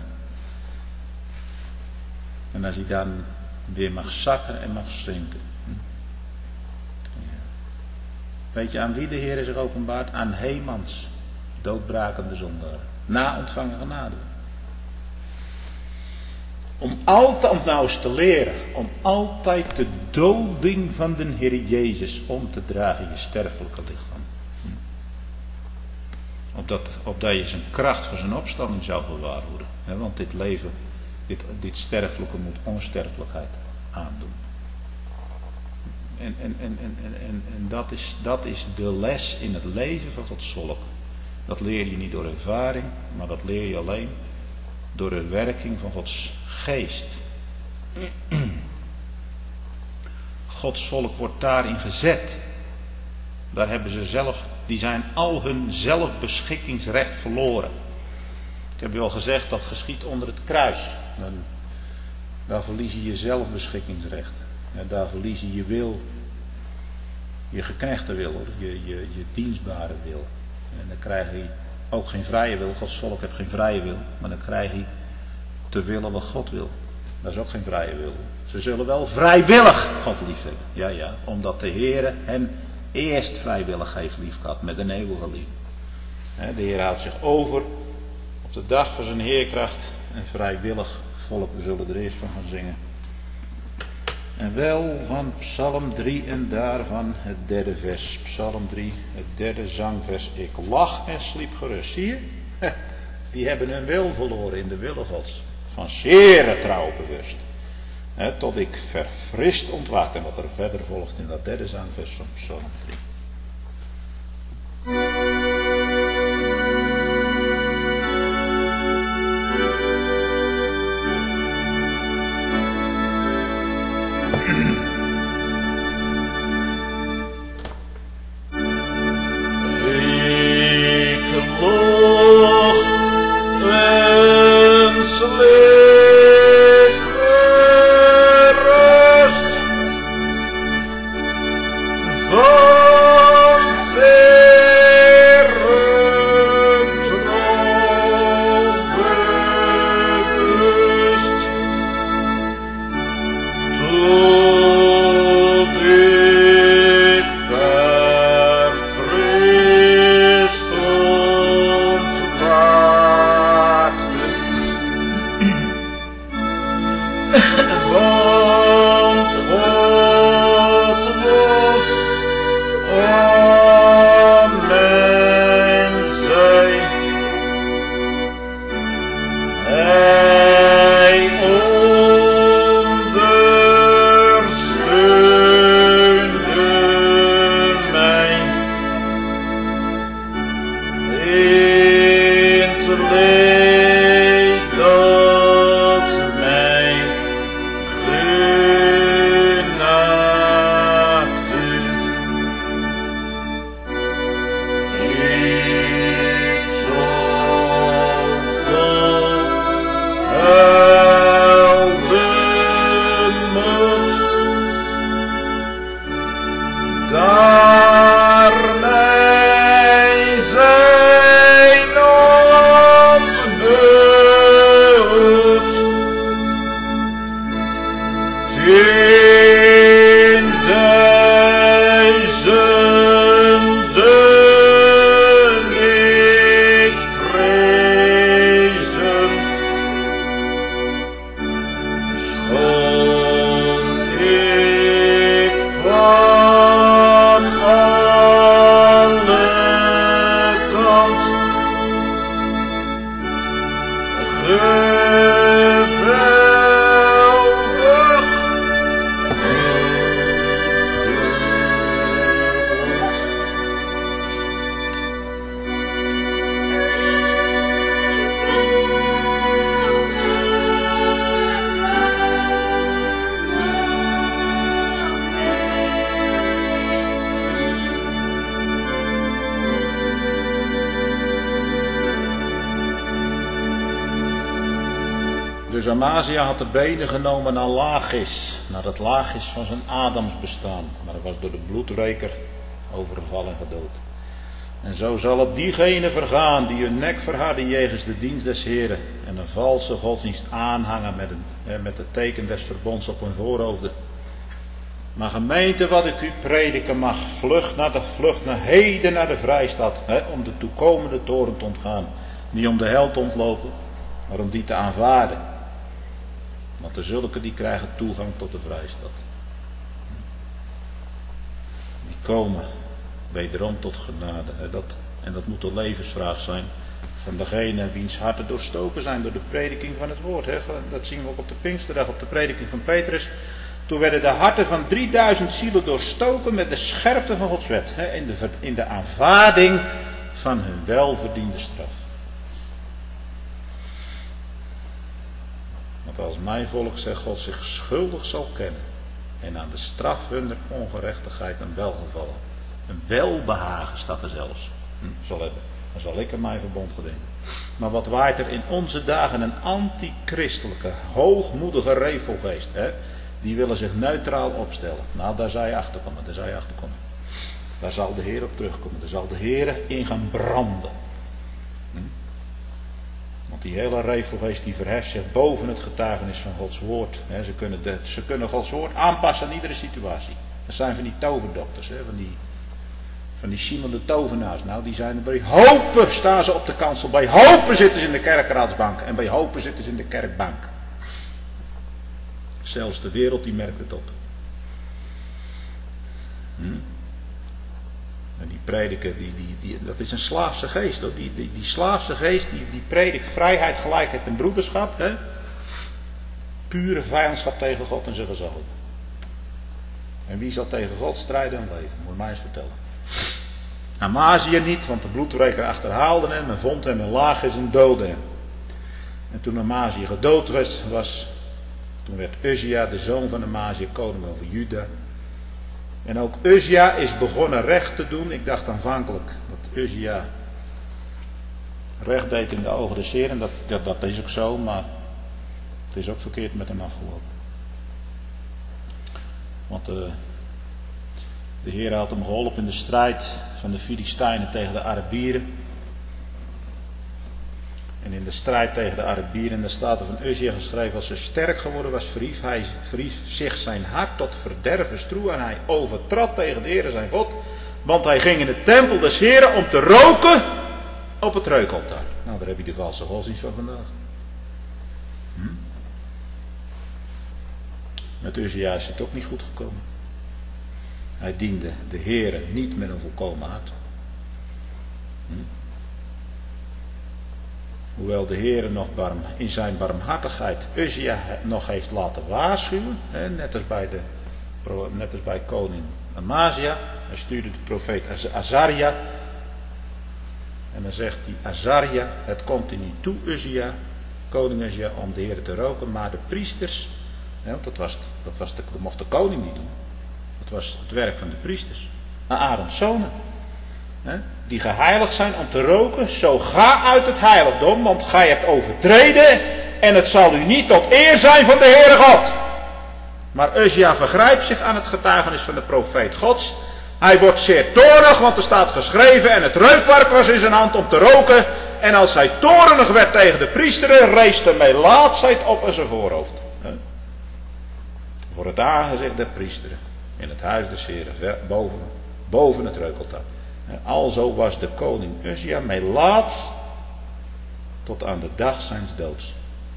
En als hij dan weer mag zakken en mag zinken. Ja. Weet je aan wie de Heer zich openbaart? Aan Hemans, doodbrakende zondaar. Na ontvangen genade. Om nou eens te leren, om altijd de doding van de Heer Jezus om te dragen in je sterfelijke lichaam. Opdat je zijn kracht voor zijn opstanding zou gewaarworden. Want dit leven, dit sterfelijke moet onsterfelijkheid aandoen. En dat is de les in het leven van Gods volk. Dat leer je niet door ervaring, maar dat leer je alleen door de werking van Gods geest. Gods volk wordt daarin gezet. Daar hebben ze die zijn al hun zelfbeschikkingsrecht verloren. Ik heb je al gezegd, dat geschiet onder het kruis. Daar verlies je je zelfbeschikkingsrecht. En daar verlies je je wil. Je geknechte wil, je dienstbare wil. En dan krijg je ook geen vrije wil. Gods volk heeft geen vrije wil. Maar dan krijg je te willen wat God wil. Dat is ook geen vrije wil. Ze zullen wel vrijwillig God liefhebben. Ja, omdat de Heer hen eerst vrijwillig heeft liefgehad met een eeuwige liefde. De Heer houdt zich over op de dag van zijn heerkracht. En vrijwillig volk, we zullen er eerst van gaan zingen. En wel van Psalm 3 en daarvan het derde vers. Psalm 3, het derde zangvers. Ik lag en sliep gerust. Zie je? Die hebben hun wil verloren in de wille Gods. Van zeer trouw bewust. Tot ik verfrist ontwaak. En wat er verder volgt in dat derde zangvers van Psalm 3. Hij ondersteunde mij in het leed dat mij genaakte. Ik zal verhelden moet, daarmee zijn ontmoet. Tienduizenden ik vrezen, schoon ik van alle kant geweldig Dus Amazia had de benen genomen naar Lachis, naar het Lachis van zijn Adams bestaan. Maar hij was door de bloedreker overvallen en gedood. En zo zal het diegenen vergaan die hun nek verharden jegens de dienst des Heren en een valse godsdienst aanhangen met het teken des verbonds op hun voorhoofden. Maar gemeente, wat ik u prediken mag, vlucht naar heden naar de vrijstad, om de toekomende toren te ontgaan. Niet om de hel te ontlopen, maar om die te aanvaarden. Want de zulken die krijgen toegang tot de vrijstad. Die komen wederom tot genade. En dat moet een levensvraag zijn van degene wiens harten doorstoken zijn door de prediking van het woord. Dat zien we ook op de Pinksterdag, op de prediking van Petrus. Toen werden de harten van 3000 zielen doorstoken met de scherpte van Gods wet. In de aanvaarding van hun welverdiende straf. Want als mijn volk, zegt God, zich schuldig zal kennen en aan de straf hunner ongerechtigheid een welgevallen, een welbehagen staat er zelfs, zal hebben, dan zal ik er mijn verbond gedenken. Maar wat waait er in onze dagen een antichristelijke, hoogmoedige revelgeest, die willen zich neutraal opstellen. Nou, daar zou je achterkomen, Daar zal de Heer op terugkomen, daar zal de Heer in gaan branden. Want die hele revelgeest die verheft zich boven het getuigenis van Gods woord. Ze kunnen Gods woord aanpassen aan iedere situatie. Dat zijn van die toverdokters, van die Simon de tovenaars. Nou, die zijn er bij hopen staan ze op de kansel. Bij hopen zitten ze in de kerkraadsbank. En bij hopen zitten ze in de kerkbank. Zelfs de wereld die merkt het op. En die prediker, dat is een slaafse geest. Hoor. Die slaafse geest die predikt vrijheid, gelijkheid en broederschap. Pure vijandschap tegen God en zijn gezalden. En wie zal tegen God strijden en leven? Moet mij eens vertellen. Amazia niet, want de bloedreker achterhaalde hem en vond hem in Lachis en doodde hem. En toen Amazia gedood was, toen werd Uzia, de zoon van Amazia, koning over Juda. En ook Uzia is begonnen recht te doen. Ik dacht aanvankelijk dat Uzia recht deed in de ogen des Heeren. Dat is ook zo, maar het is ook verkeerd met hem afgelopen. Want de Heer had hem geholpen in de strijd van de Filistijnen tegen de Arabieren. En in de strijd tegen de Arabieren, daar staat er van Uzia geschreven, als hij sterk geworden was, verhief zich zijn hart tot verderven stroe en hij overtrad tegen de Heer zijn God, want hij ging in de tempel des Heren om te roken op het reukaltaar. Nou, daar heb je de valse godsdienst van vandaag. Met Uzia is het ook niet goed gekomen. Hij diende de Heere niet met een volkomen hart. Hoewel de Heer nog in zijn barmhartigheid Uzia nog heeft laten waarschuwen. Net als bij koning Amazia. Hij stuurde de profeet Azaria. En dan zegt hij: Azaria, het komt u niet toe, Uzia, koning Uzia, om de Heer te roken. Maar de priesters, want dat mocht de koning niet doen. Dat was het werk van de priesters. Aarons zonen. Die geheiligd zijn om te roken. Zo ga uit het heiligdom, want gij hebt overtreden. En het zal u niet tot eer zijn van de Heere God. Maar Uzia vergrijpt zich aan het getuigenis van de profeet Gods. Hij wordt zeer toornig, want er staat geschreven: en het reukwerk was in zijn hand om te roken. En als hij toornig werd tegen de priesteren, rees de melaatsheid op in zijn voorhoofd. Voor het aangezicht der priesteren in het huis des Heeren, boven het reukeltak. Alzo was de koning Uzia melaats tot aan de dag zijns doods.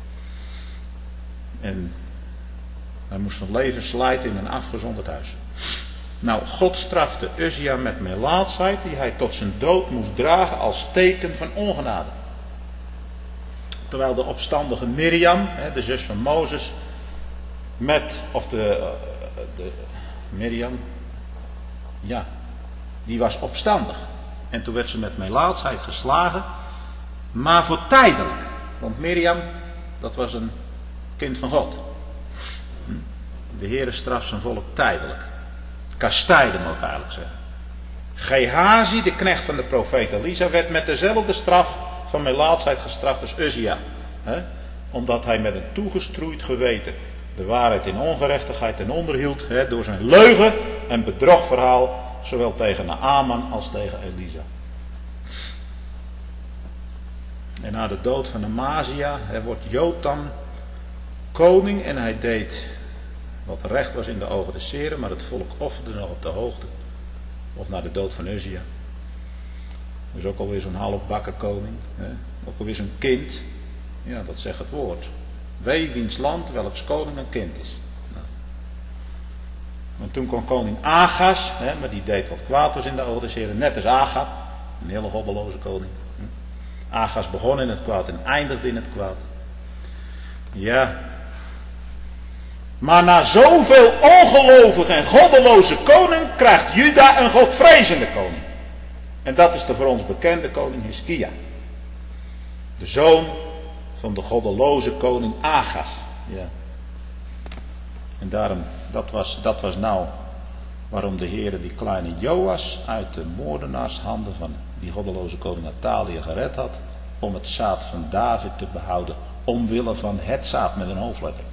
En hij moest zijn leven slijten in een afgezonderd huis. Nou, God strafte Uzia met melaatsheid, die hij tot zijn dood moest dragen als teken van ongenade. Terwijl de opstandige Miriam, de zus van Mozes, Miriam, ja, die was opstandig. En toen werd ze met melaatsheid geslagen, maar voor tijdelijk. Want Miriam, dat was een kind van God. De Heere straft zijn volk tijdelijk. Kastijden, moet ik eigenlijk zeggen. Gehazi, de knecht van de profeet Elisa, werd met dezelfde straf van melaatsheid gestraft als Uzia. Omdat hij met een toegestroeid geweten de waarheid in ongerechtigheid ten onder hield, door zijn leugen en bedrogverhaal, zowel tegen Naaman als tegen Elisa. En na de dood van Amazia wordt Jotam koning en hij deed wat recht was in de ogen des Heren, maar het volk offerde nog op de hoogte. Of na de dood van Uzia. Dus ook alweer zo'n halfbakken koning. Ook alweer zo'n kind. Ja, dat zegt het woord. Wee wiens land welks koning een kind is. Nou. En toen kwam koning Agas, maar die deed wat kwaad was in de ogen des Heren, net als Agab, een hele goddeloze koning. Agas begon in het kwaad en eindigde in het kwaad. Ja. Maar na zoveel ongelovige en goddeloze koning krijgt Juda een godvrezende koning. En dat is de voor ons bekende koning Hiskia. De zoon van de goddeloze koning Agas. Ja. En daarom, dat was nou waarom de Heere die kleine Joas uit de moordenaarshanden van die goddeloze koning Athalia gered had. Om het zaad van David te behouden. Omwille van het zaad met een hoofdletter.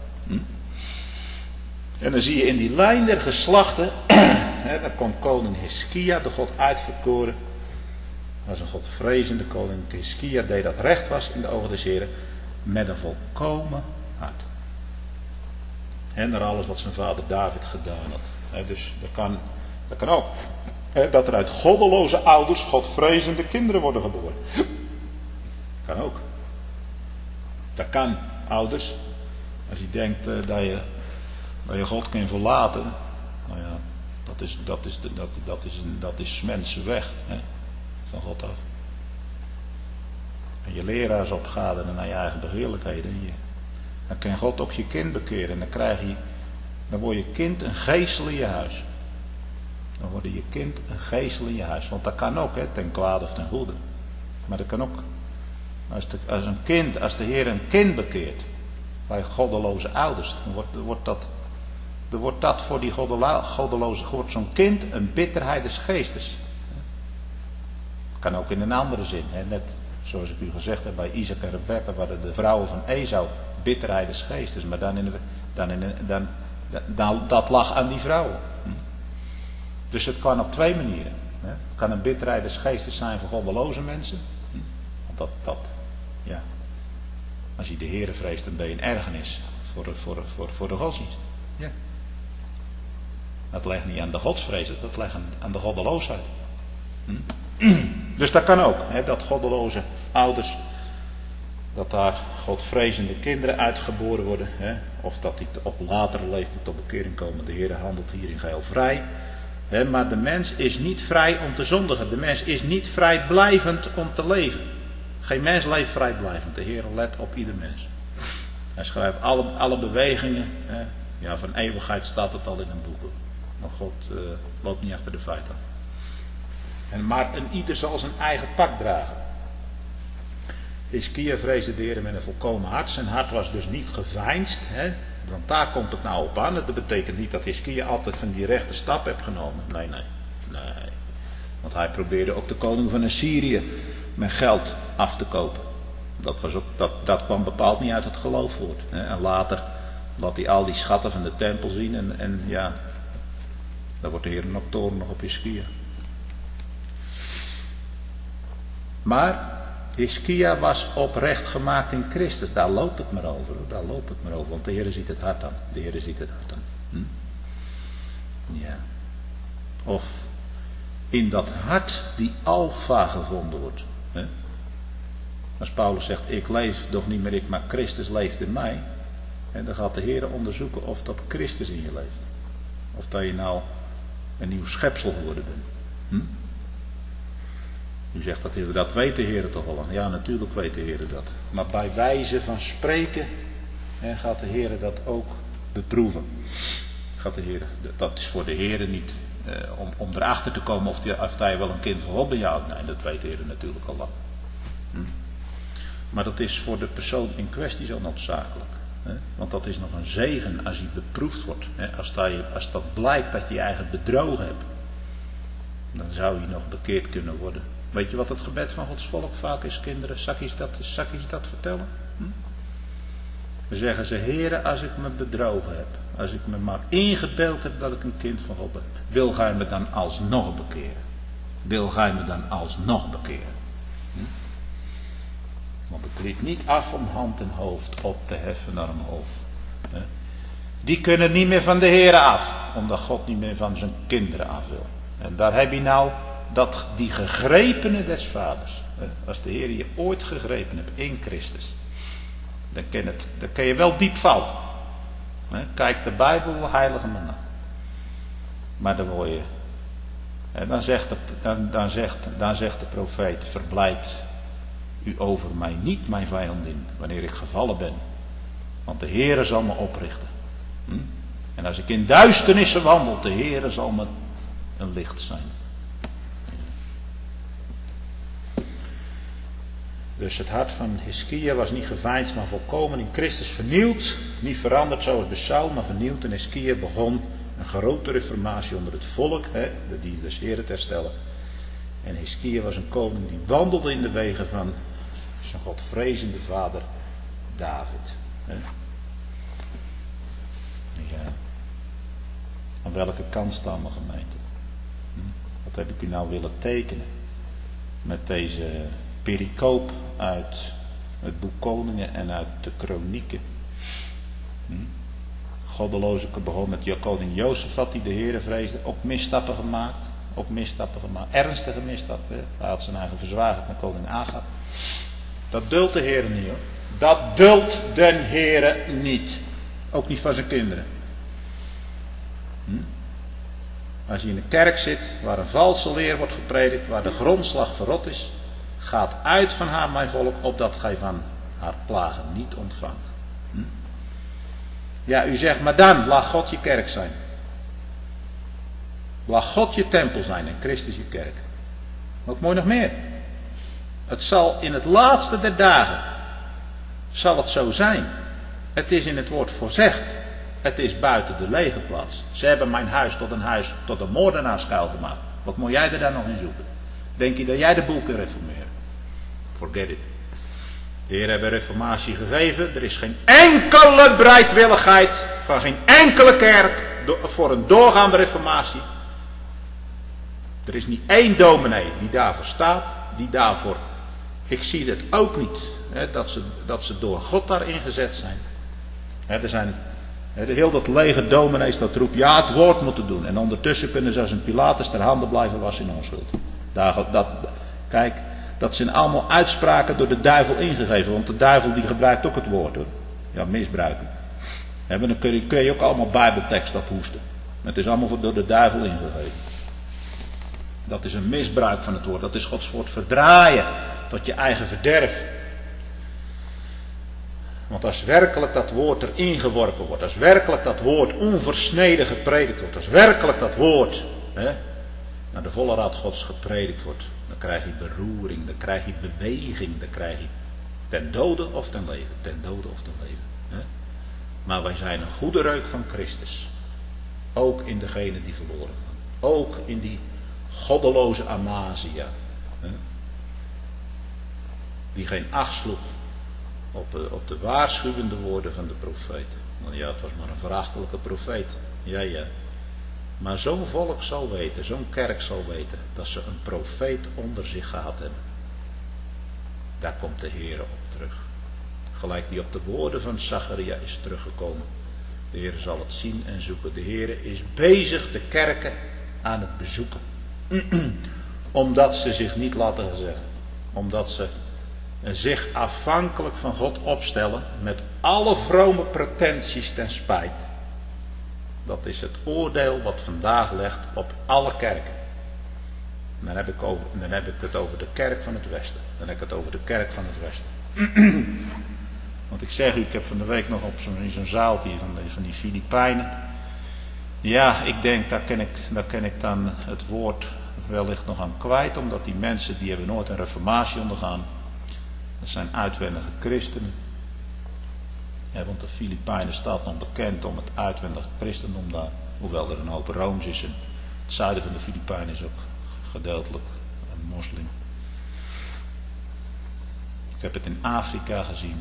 En dan zie je in die lijn der geslachten. Dan komt koning Hiskia, de God uitverkoren. Dat was een godvrezende koning. Hiskia deed dat recht was in de ogen des Heren. Met een volkomen hart. En naar alles wat zijn vader David gedaan had. Dus dat kan ook. Dat er uit goddeloze ouders godvrezende kinderen worden geboren. Kan ook. Dat kan, ouders. Als je denkt dat je God kan verlaten. Nou ja, dat is 's mensen weg. Van God af. En je leraars opgaden naar je eigen begeerlijkheden. Dan kan God ook je kind bekeren. En dan word je kind een geestel in je huis. Dan wordt je kind een geestel in je huis. Want dat kan ook, ten kwade of ten goede. Maar dat kan ook. Als de Heer een kind bekeert. Bij goddeloze ouders. Dan wordt dat voor die goddeloze. Wordt zo'n kind een bitterheid des geestes. Kan ook in een andere zin. Net zoals ik u gezegd heb bij Isaac en Rebekka. Waren de vrouwen van Esau bitterheid des geestes. Maar dat lag aan die vrouwen. Dus het kan op twee manieren. Het kan een bitterheid des geestes zijn voor goddeloze mensen. Want ja. Als je de Heere vreest, dan ben je een ergernis voor de godsdienst. Ja. Dat ligt niet aan de godsvrees, dat ligt aan de goddeloosheid. Dus dat kan ook. Dat goddeloze ouders, dat daar godvrezende kinderen uitgeboren worden. Of dat die op latere leeftijd tot bekering komen. De Heere handelt hierin geheel vrij. Maar de mens is niet vrij om te zondigen. De mens is niet vrijblijvend om te leven. Geen mens leeft vrijblijvend. De Heer let op ieder mens. Hij schrijft alle bewegingen. Hè. Ja, van eeuwigheid staat het al in een boek. Maar God loopt niet achter de feiten. Maar een ieder zal zijn eigen pak dragen. Hiskia vreesde de Heer met een volkomen hart. Zijn hart was dus niet geveinsd. Hè? Want daar komt het nou op aan. Dat betekent niet dat Hiskia altijd van die rechte stap heeft genomen. Nee. Want hij probeerde ook de koning van Assyrië met geld af te kopen. Dat kwam bepaald niet uit het geloof voort. Hè? En later laat hij al die schatten van de tempel zien. En ja, daar wordt de Heer nog toornig op Hiskia. Maar Hiskia was oprecht gemaakt in Christus. Daar loopt het maar over. Want de Heer ziet het hart aan. Ja. Of in dat hart die alfa gevonden wordt. Hè? Als Paulus zegt, ik leef doch niet meer ik, maar Christus leeft in mij. En dan gaat de Heer onderzoeken of dat Christus in je leeft. Of dat je nou een nieuw schepsel geworden bent. U zegt dat weet de Heer toch al. Ja, natuurlijk weet de Heer dat. Maar bij wijze van spreken gaat de Heer dat ook beproeven. Dat is voor de Heer niet om erachter te komen of hij wel een kind van God bejouwt. Nee, dat weet de Heer natuurlijk al lang. Maar dat is voor de persoon in kwestie zo noodzakelijk. Want dat is nog een zegen als hij beproefd wordt. Als dat blijkt dat je je eigen bedrogen hebt. Dan zou je nog bekeerd kunnen worden. Weet je wat het gebed van Gods volk vaak is, kinderen? Zal ik je dat vertellen? We zeggen ze, Heere, als ik me bedrogen heb. Als ik me maar ingebeeld heb dat ik een kind van God ben. Wil gij me dan alsnog bekeren? Want het liet niet af om hand en hoofd op te heffen naar omhoog. Die kunnen niet meer van de Heere af. Omdat God niet meer van zijn kinderen af wil. En daar heb je nou die gegrepene des vaders. Als de Heer je ooit gegrepen hebt in Christus. Dan kan je wel diep vallen. Kijk de Bijbel, heilige man na. Maar dan word je. En dan zegt de profeet, verblijd u over mij niet, mijn vijandin, wanneer ik gevallen ben. Want de Heere zal me oprichten. En als ik in duisternissen wandel, de Heere zal me een licht zijn. Dus het hart van Hiskia was niet geveinsd, maar volkomen in Christus vernieuwd. Niet veranderd zoals bij Saul, maar vernieuwd. En Hiskia begon een grote reformatie onder het volk, die des Heeren te herstellen. En Hiskia was een koning die wandelde in de wegen van zijn godvrezende vader David. Ja. Aan welke kant staan we, gemeente? Wat heb ik u nou willen tekenen? Met deze pericoop uit het boek Koningen en uit de Kronieken. Goddeloze begon met koning Jozefat, die de Heere vreesde. Ook misstappen gemaakt. Ernstige misstappen. Hij had zijn eigen verzwagerd met koning Agab. Dat duldt de Heere niet, hoor. Dat duldt den Heere niet. Ook niet van zijn kinderen. Als je in een kerk zit waar een valse leer wordt gepredikt, waar de grondslag verrot is, gaat uit van haar, mijn volk, opdat gij van haar plagen niet ontvangt. Ja, u zegt, maar dan laat God je kerk zijn. Laat God je tempel zijn en Christus je kerk. Wat mooi nog meer. Het zal in het laatste der dagen, zal het zo zijn. Het is in het woord voorzegd. Het is buiten de lege plaats. Ze hebben mijn huis tot een moordenaarskuil gemaakt. Wat moet jij er dan nog in zoeken? Denk je dat jij de boel kunt reformeren? Forget it. De Heer heeft een reformatie gegeven. Er is geen enkele bereidwilligheid van geen enkele kerk voor een doorgaande reformatie. Er is niet één dominee die daarvoor staat. Die daarvoor. Ik zie het ook niet. Dat ze door God daarin gezet zijn. Er zijn heel dat lege dominees dat roept. Ja, het woord moeten doen. En ondertussen kunnen ze als een Pilatus ter handen blijven wassen in onschuld. Kijk. Dat zijn allemaal uitspraken door de duivel ingegeven. Want de duivel die gebruikt ook het woord, hoor. Ja, misbruiken. Dan kun je ook allemaal bijbeltekst ophoesten. Het is allemaal door de duivel ingegeven. Dat is een misbruik van het woord. Dat is Gods woord verdraaien. tot je eigen verderf. Want als werkelijk dat woord erin geworpen wordt, als werkelijk dat woord onversneden gepredikt wordt, als werkelijk dat woord naar de volle raad Gods gepredikt wordt, dan krijg je beroering, dan krijg je beweging, dan krijg je ten dode of ten leven, ten dode of ten leven. Maar wij zijn een goede reuk van Christus, ook in degene die verloren gaan, ook in die goddeloze Amazia, die geen acht sloeg op de waarschuwende woorden van de profeet. Want ja, het was maar een verachtelijke profeet. Ja. Maar zo'n volk zal weten, zo'n kerk zal weten, dat ze een profeet onder zich gehad hebben. Daar komt de Heer op terug. Gelijk die op de woorden van Zacharia is teruggekomen. De Heer zal het zien en zoeken. De Heer is bezig de kerken aan het bezoeken. Omdat ze zich niet laten zeggen. Omdat ze zich afhankelijk van God opstellen met alle vrome pretenties ten spijt. Dat is het oordeel wat vandaag legt op alle kerken. Dan heb ik het over de kerk van het Westen. Dan heb ik het over de kerk van het Westen. Want ik zeg u, ik heb van de week nog in zo'n zaaltje van die Filipijnen. Ja, ik denk, daar ken ik dan het woord wellicht nog aan kwijt. Omdat die mensen, die hebben nooit een reformatie ondergaan. Dat zijn uitwendige christenen. Ja, want de Filipijnen staat nog bekend om het uitwendige christendom daar. Hoewel er een hoop Rooms is. En het zuiden van de Filipijnen is ook gedeeltelijk een moslim. Ik heb het in Afrika gezien.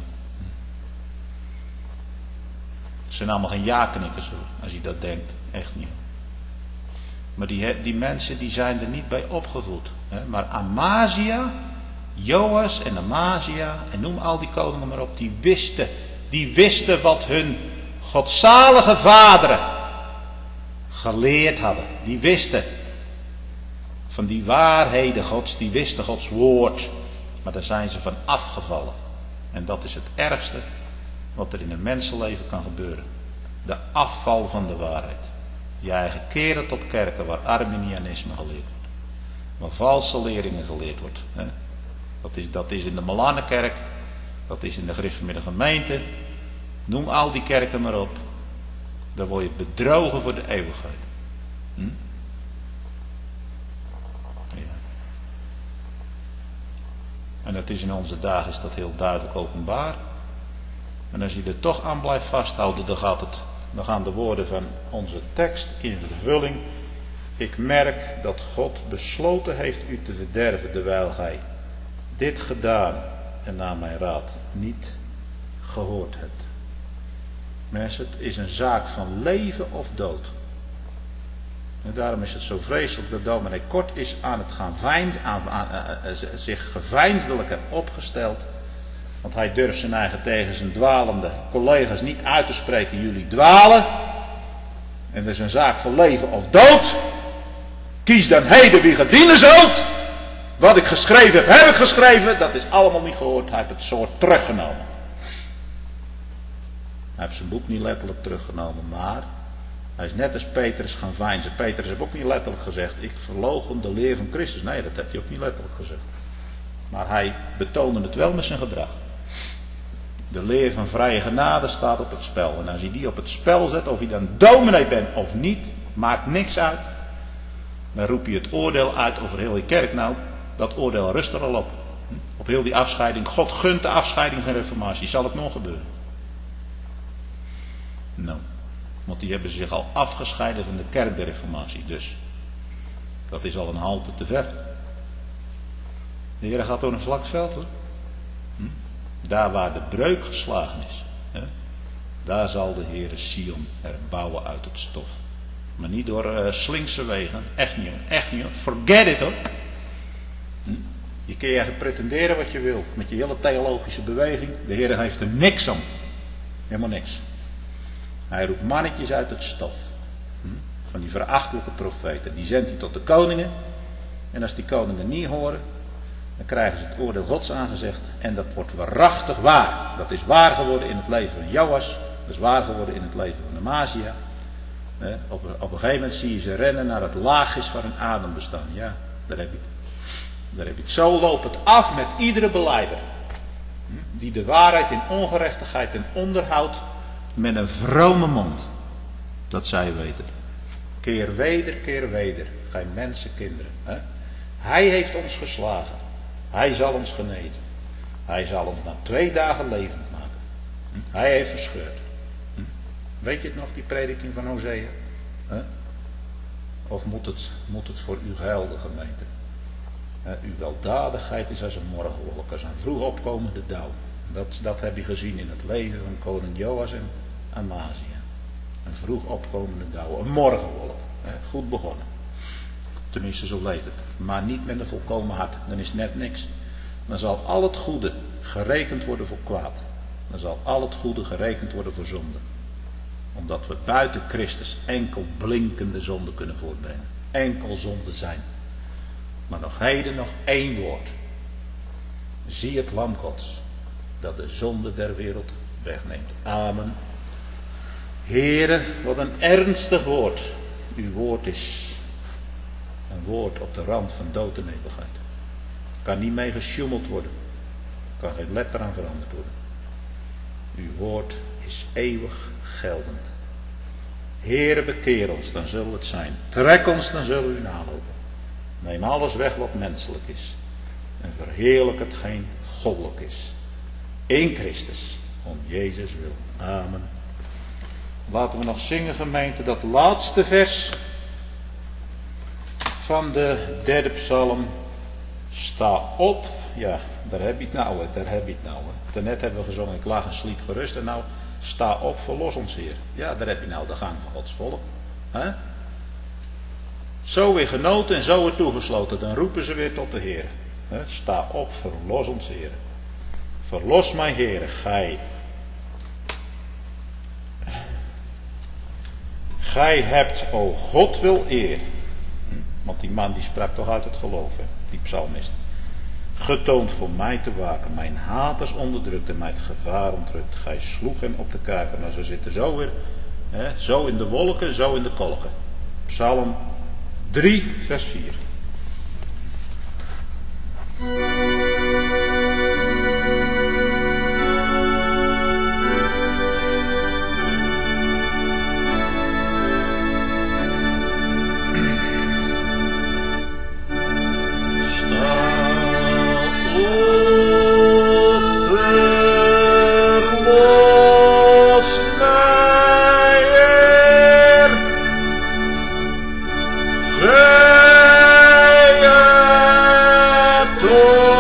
Het zijn allemaal geen ja-knikkers hoor, als je dat denkt. Echt niet. Maar die mensen die zijn er niet bij opgevoed. Hè? Maar Amazia, Joas en Amazia, en noem al die koningen maar op, die wisten wat hun godzalige vaderen geleerd hadden. Die wisten van die waarheden Gods, die wisten Gods woord. Maar daar zijn ze van afgevallen. En dat is het ergste wat er in een mensenleven kan gebeuren. De afval van de waarheid. Je eigen keren tot kerken waar Arminianisme geleerd wordt. Waar valse leringen geleerd wordt. Dat is in de Malanenkerk. Dat is in de gereformeerde gemeente. Noem al die kerken maar op. Dan word je bedrogen voor de eeuwigheid. Ja. En dat is in onze dagen is dat heel duidelijk openbaar. En als je er toch aan blijft vasthouden, dan gaan de woorden van onze tekst in vervulling. Ik merk dat God besloten heeft u te verderven, terwijl gij dit gedaan en naar mijn raad niet gehoord hebt. Mensen, het is een zaak van leven of dood. En daarom is het zo vreselijk dat dominee Kort is aan het gaan zich geveinsdelijk heeft opgesteld. Want hij durft zijn eigen tegen zijn dwalende collega's niet uit te spreken. Jullie dwalen. En dat is een zaak van leven of dood. Kies dan heden wie ge dienen zult. Wat ik geschreven heb ik geschreven. Dat is allemaal niet gehoord. Hij heeft het soort teruggenomen. Hij heeft zijn boek niet letterlijk teruggenomen. Maar hij is net als Petrus gaan veinzen. Petrus heeft ook niet letterlijk gezegd. Ik verloochen de leer van Christus. Nee, dat heeft hij ook niet letterlijk gezegd. Maar hij betoonde het wel met zijn gedrag. De leer van vrije genade staat op het spel. En als je die op het spel zet, of je dan dominee bent of niet, maakt niks uit. Dan roep je het oordeel uit over heel die kerk. Nou, dat oordeel rust er al op. Op heel die afscheiding. God gunt de afscheiding van reformatie. Zal het nog gebeuren? Nou, want die hebben zich al afgescheiden van de kerk der reformatie. Dus, dat is al een halte te ver. De Heer gaat door een vlak veld hoor. Daar waar de breuk geslagen is. Daar zal de Heer Sion herbouwen uit het stof. Maar niet door slinkse wegen. Echt niet hoor. Echt niet hoor. Forget it hoor. Je kun je pretenderen wat je wilt. Met je hele theologische beweging. De Heer heeft er niks aan. Helemaal niks. Hij roept mannetjes uit het stof. Van die verachtelijke profeten. Die zendt hij tot de koningen. En als die koningen niet horen. Dan krijgen ze het oordeel Gods aangezegd. En dat wordt waarachtig waar. Dat is waar geworden in het leven van Joas. Dat is waar geworden in het leven van Amazia. Op een gegeven moment zie je ze rennen naar het laagjes van hun adembestaan. Ja, daar heb je het. Daar heb je het. Zo loopt het af met iedere belijder. Die de waarheid in ongerechtigheid en onderhoudt met een vrome mond. Dat zij weten. Keer weder, gij mensenkinderen. Hè? Hij heeft ons geslagen. Hij zal ons genezen. Hij zal ons na 2 dagen levend maken. Hij heeft verscheurd. Weet je het nog, die prediking van Hosea? Of moet het voor u gelden, gemeente? Uw weldadigheid is als een morgenwolk, als een vroeg opkomende dauw. Dat heb je gezien in het leven van koning Joas en Amazië. Een vroeg opkomende dauw, een morgenwolk. Goed begonnen. Tenminste, zo leed het. Maar niet met een volkomen hart. Dan is net niks. Dan zal al het goede gerekend worden voor kwaad. Dan zal al het goede gerekend worden voor zonde. Omdat we buiten Christus enkel blinkende zonde kunnen voortbrengen. Enkel zonde zijn. Maar nog heden nog 1 woord. Zie het lam Gods. Dat de zonde der wereld wegneemt. Amen. Heere, wat een ernstig woord. Uw woord is een woord op de rand van dood en eeuwigheid. Kan niet mee gesjoemeld worden. Kan geen letter aan veranderd worden. Uw woord is eeuwig geldend. Heere, bekeer ons, dan zullen we het zijn. Trek ons, dan zullen we u nalopen. Neem alles weg wat menselijk is. En verheerlijk hetgeen goddelijk is. In Christus, om Jezus wil. Amen. Laten we nog zingen, gemeente, dat laatste vers van de 3e psalm. Sta op. Ja, daar heb je het nou. Daarnet hebben we gezongen, ik lag en sliep gerust. En nou, sta op, verlos ons Heer. Ja, daar heb je nou de gang van Gods volk. Zo weer genoten en zo weer toegesloten. Dan roepen ze weer tot de Heer. Sta op, verlos ons Heer. Verlos mij Heer, Gij hebt, o God, wil eer. Want die man die sprak toch uit het geloof, hè? Die psalmist. Getoond voor mij te waken, mijn haters onderdrukt en mij het gevaar ontrukt. Gij sloeg hem op de kaken. Nou, ze zitten zo weer, zo in de wolken, zo in de kolken. Psalm 3, vers 4. Gij hebt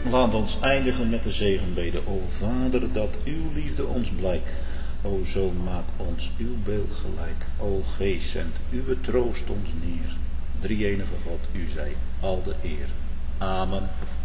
Laat ons eindigen met de zegenbede. O Vader, dat uw liefde ons blijkt. O Zoon, maak ons uw beeld gelijk. O Geest, zend uw troost ons neer. Drie-enige God, u zij al de eer. Amen.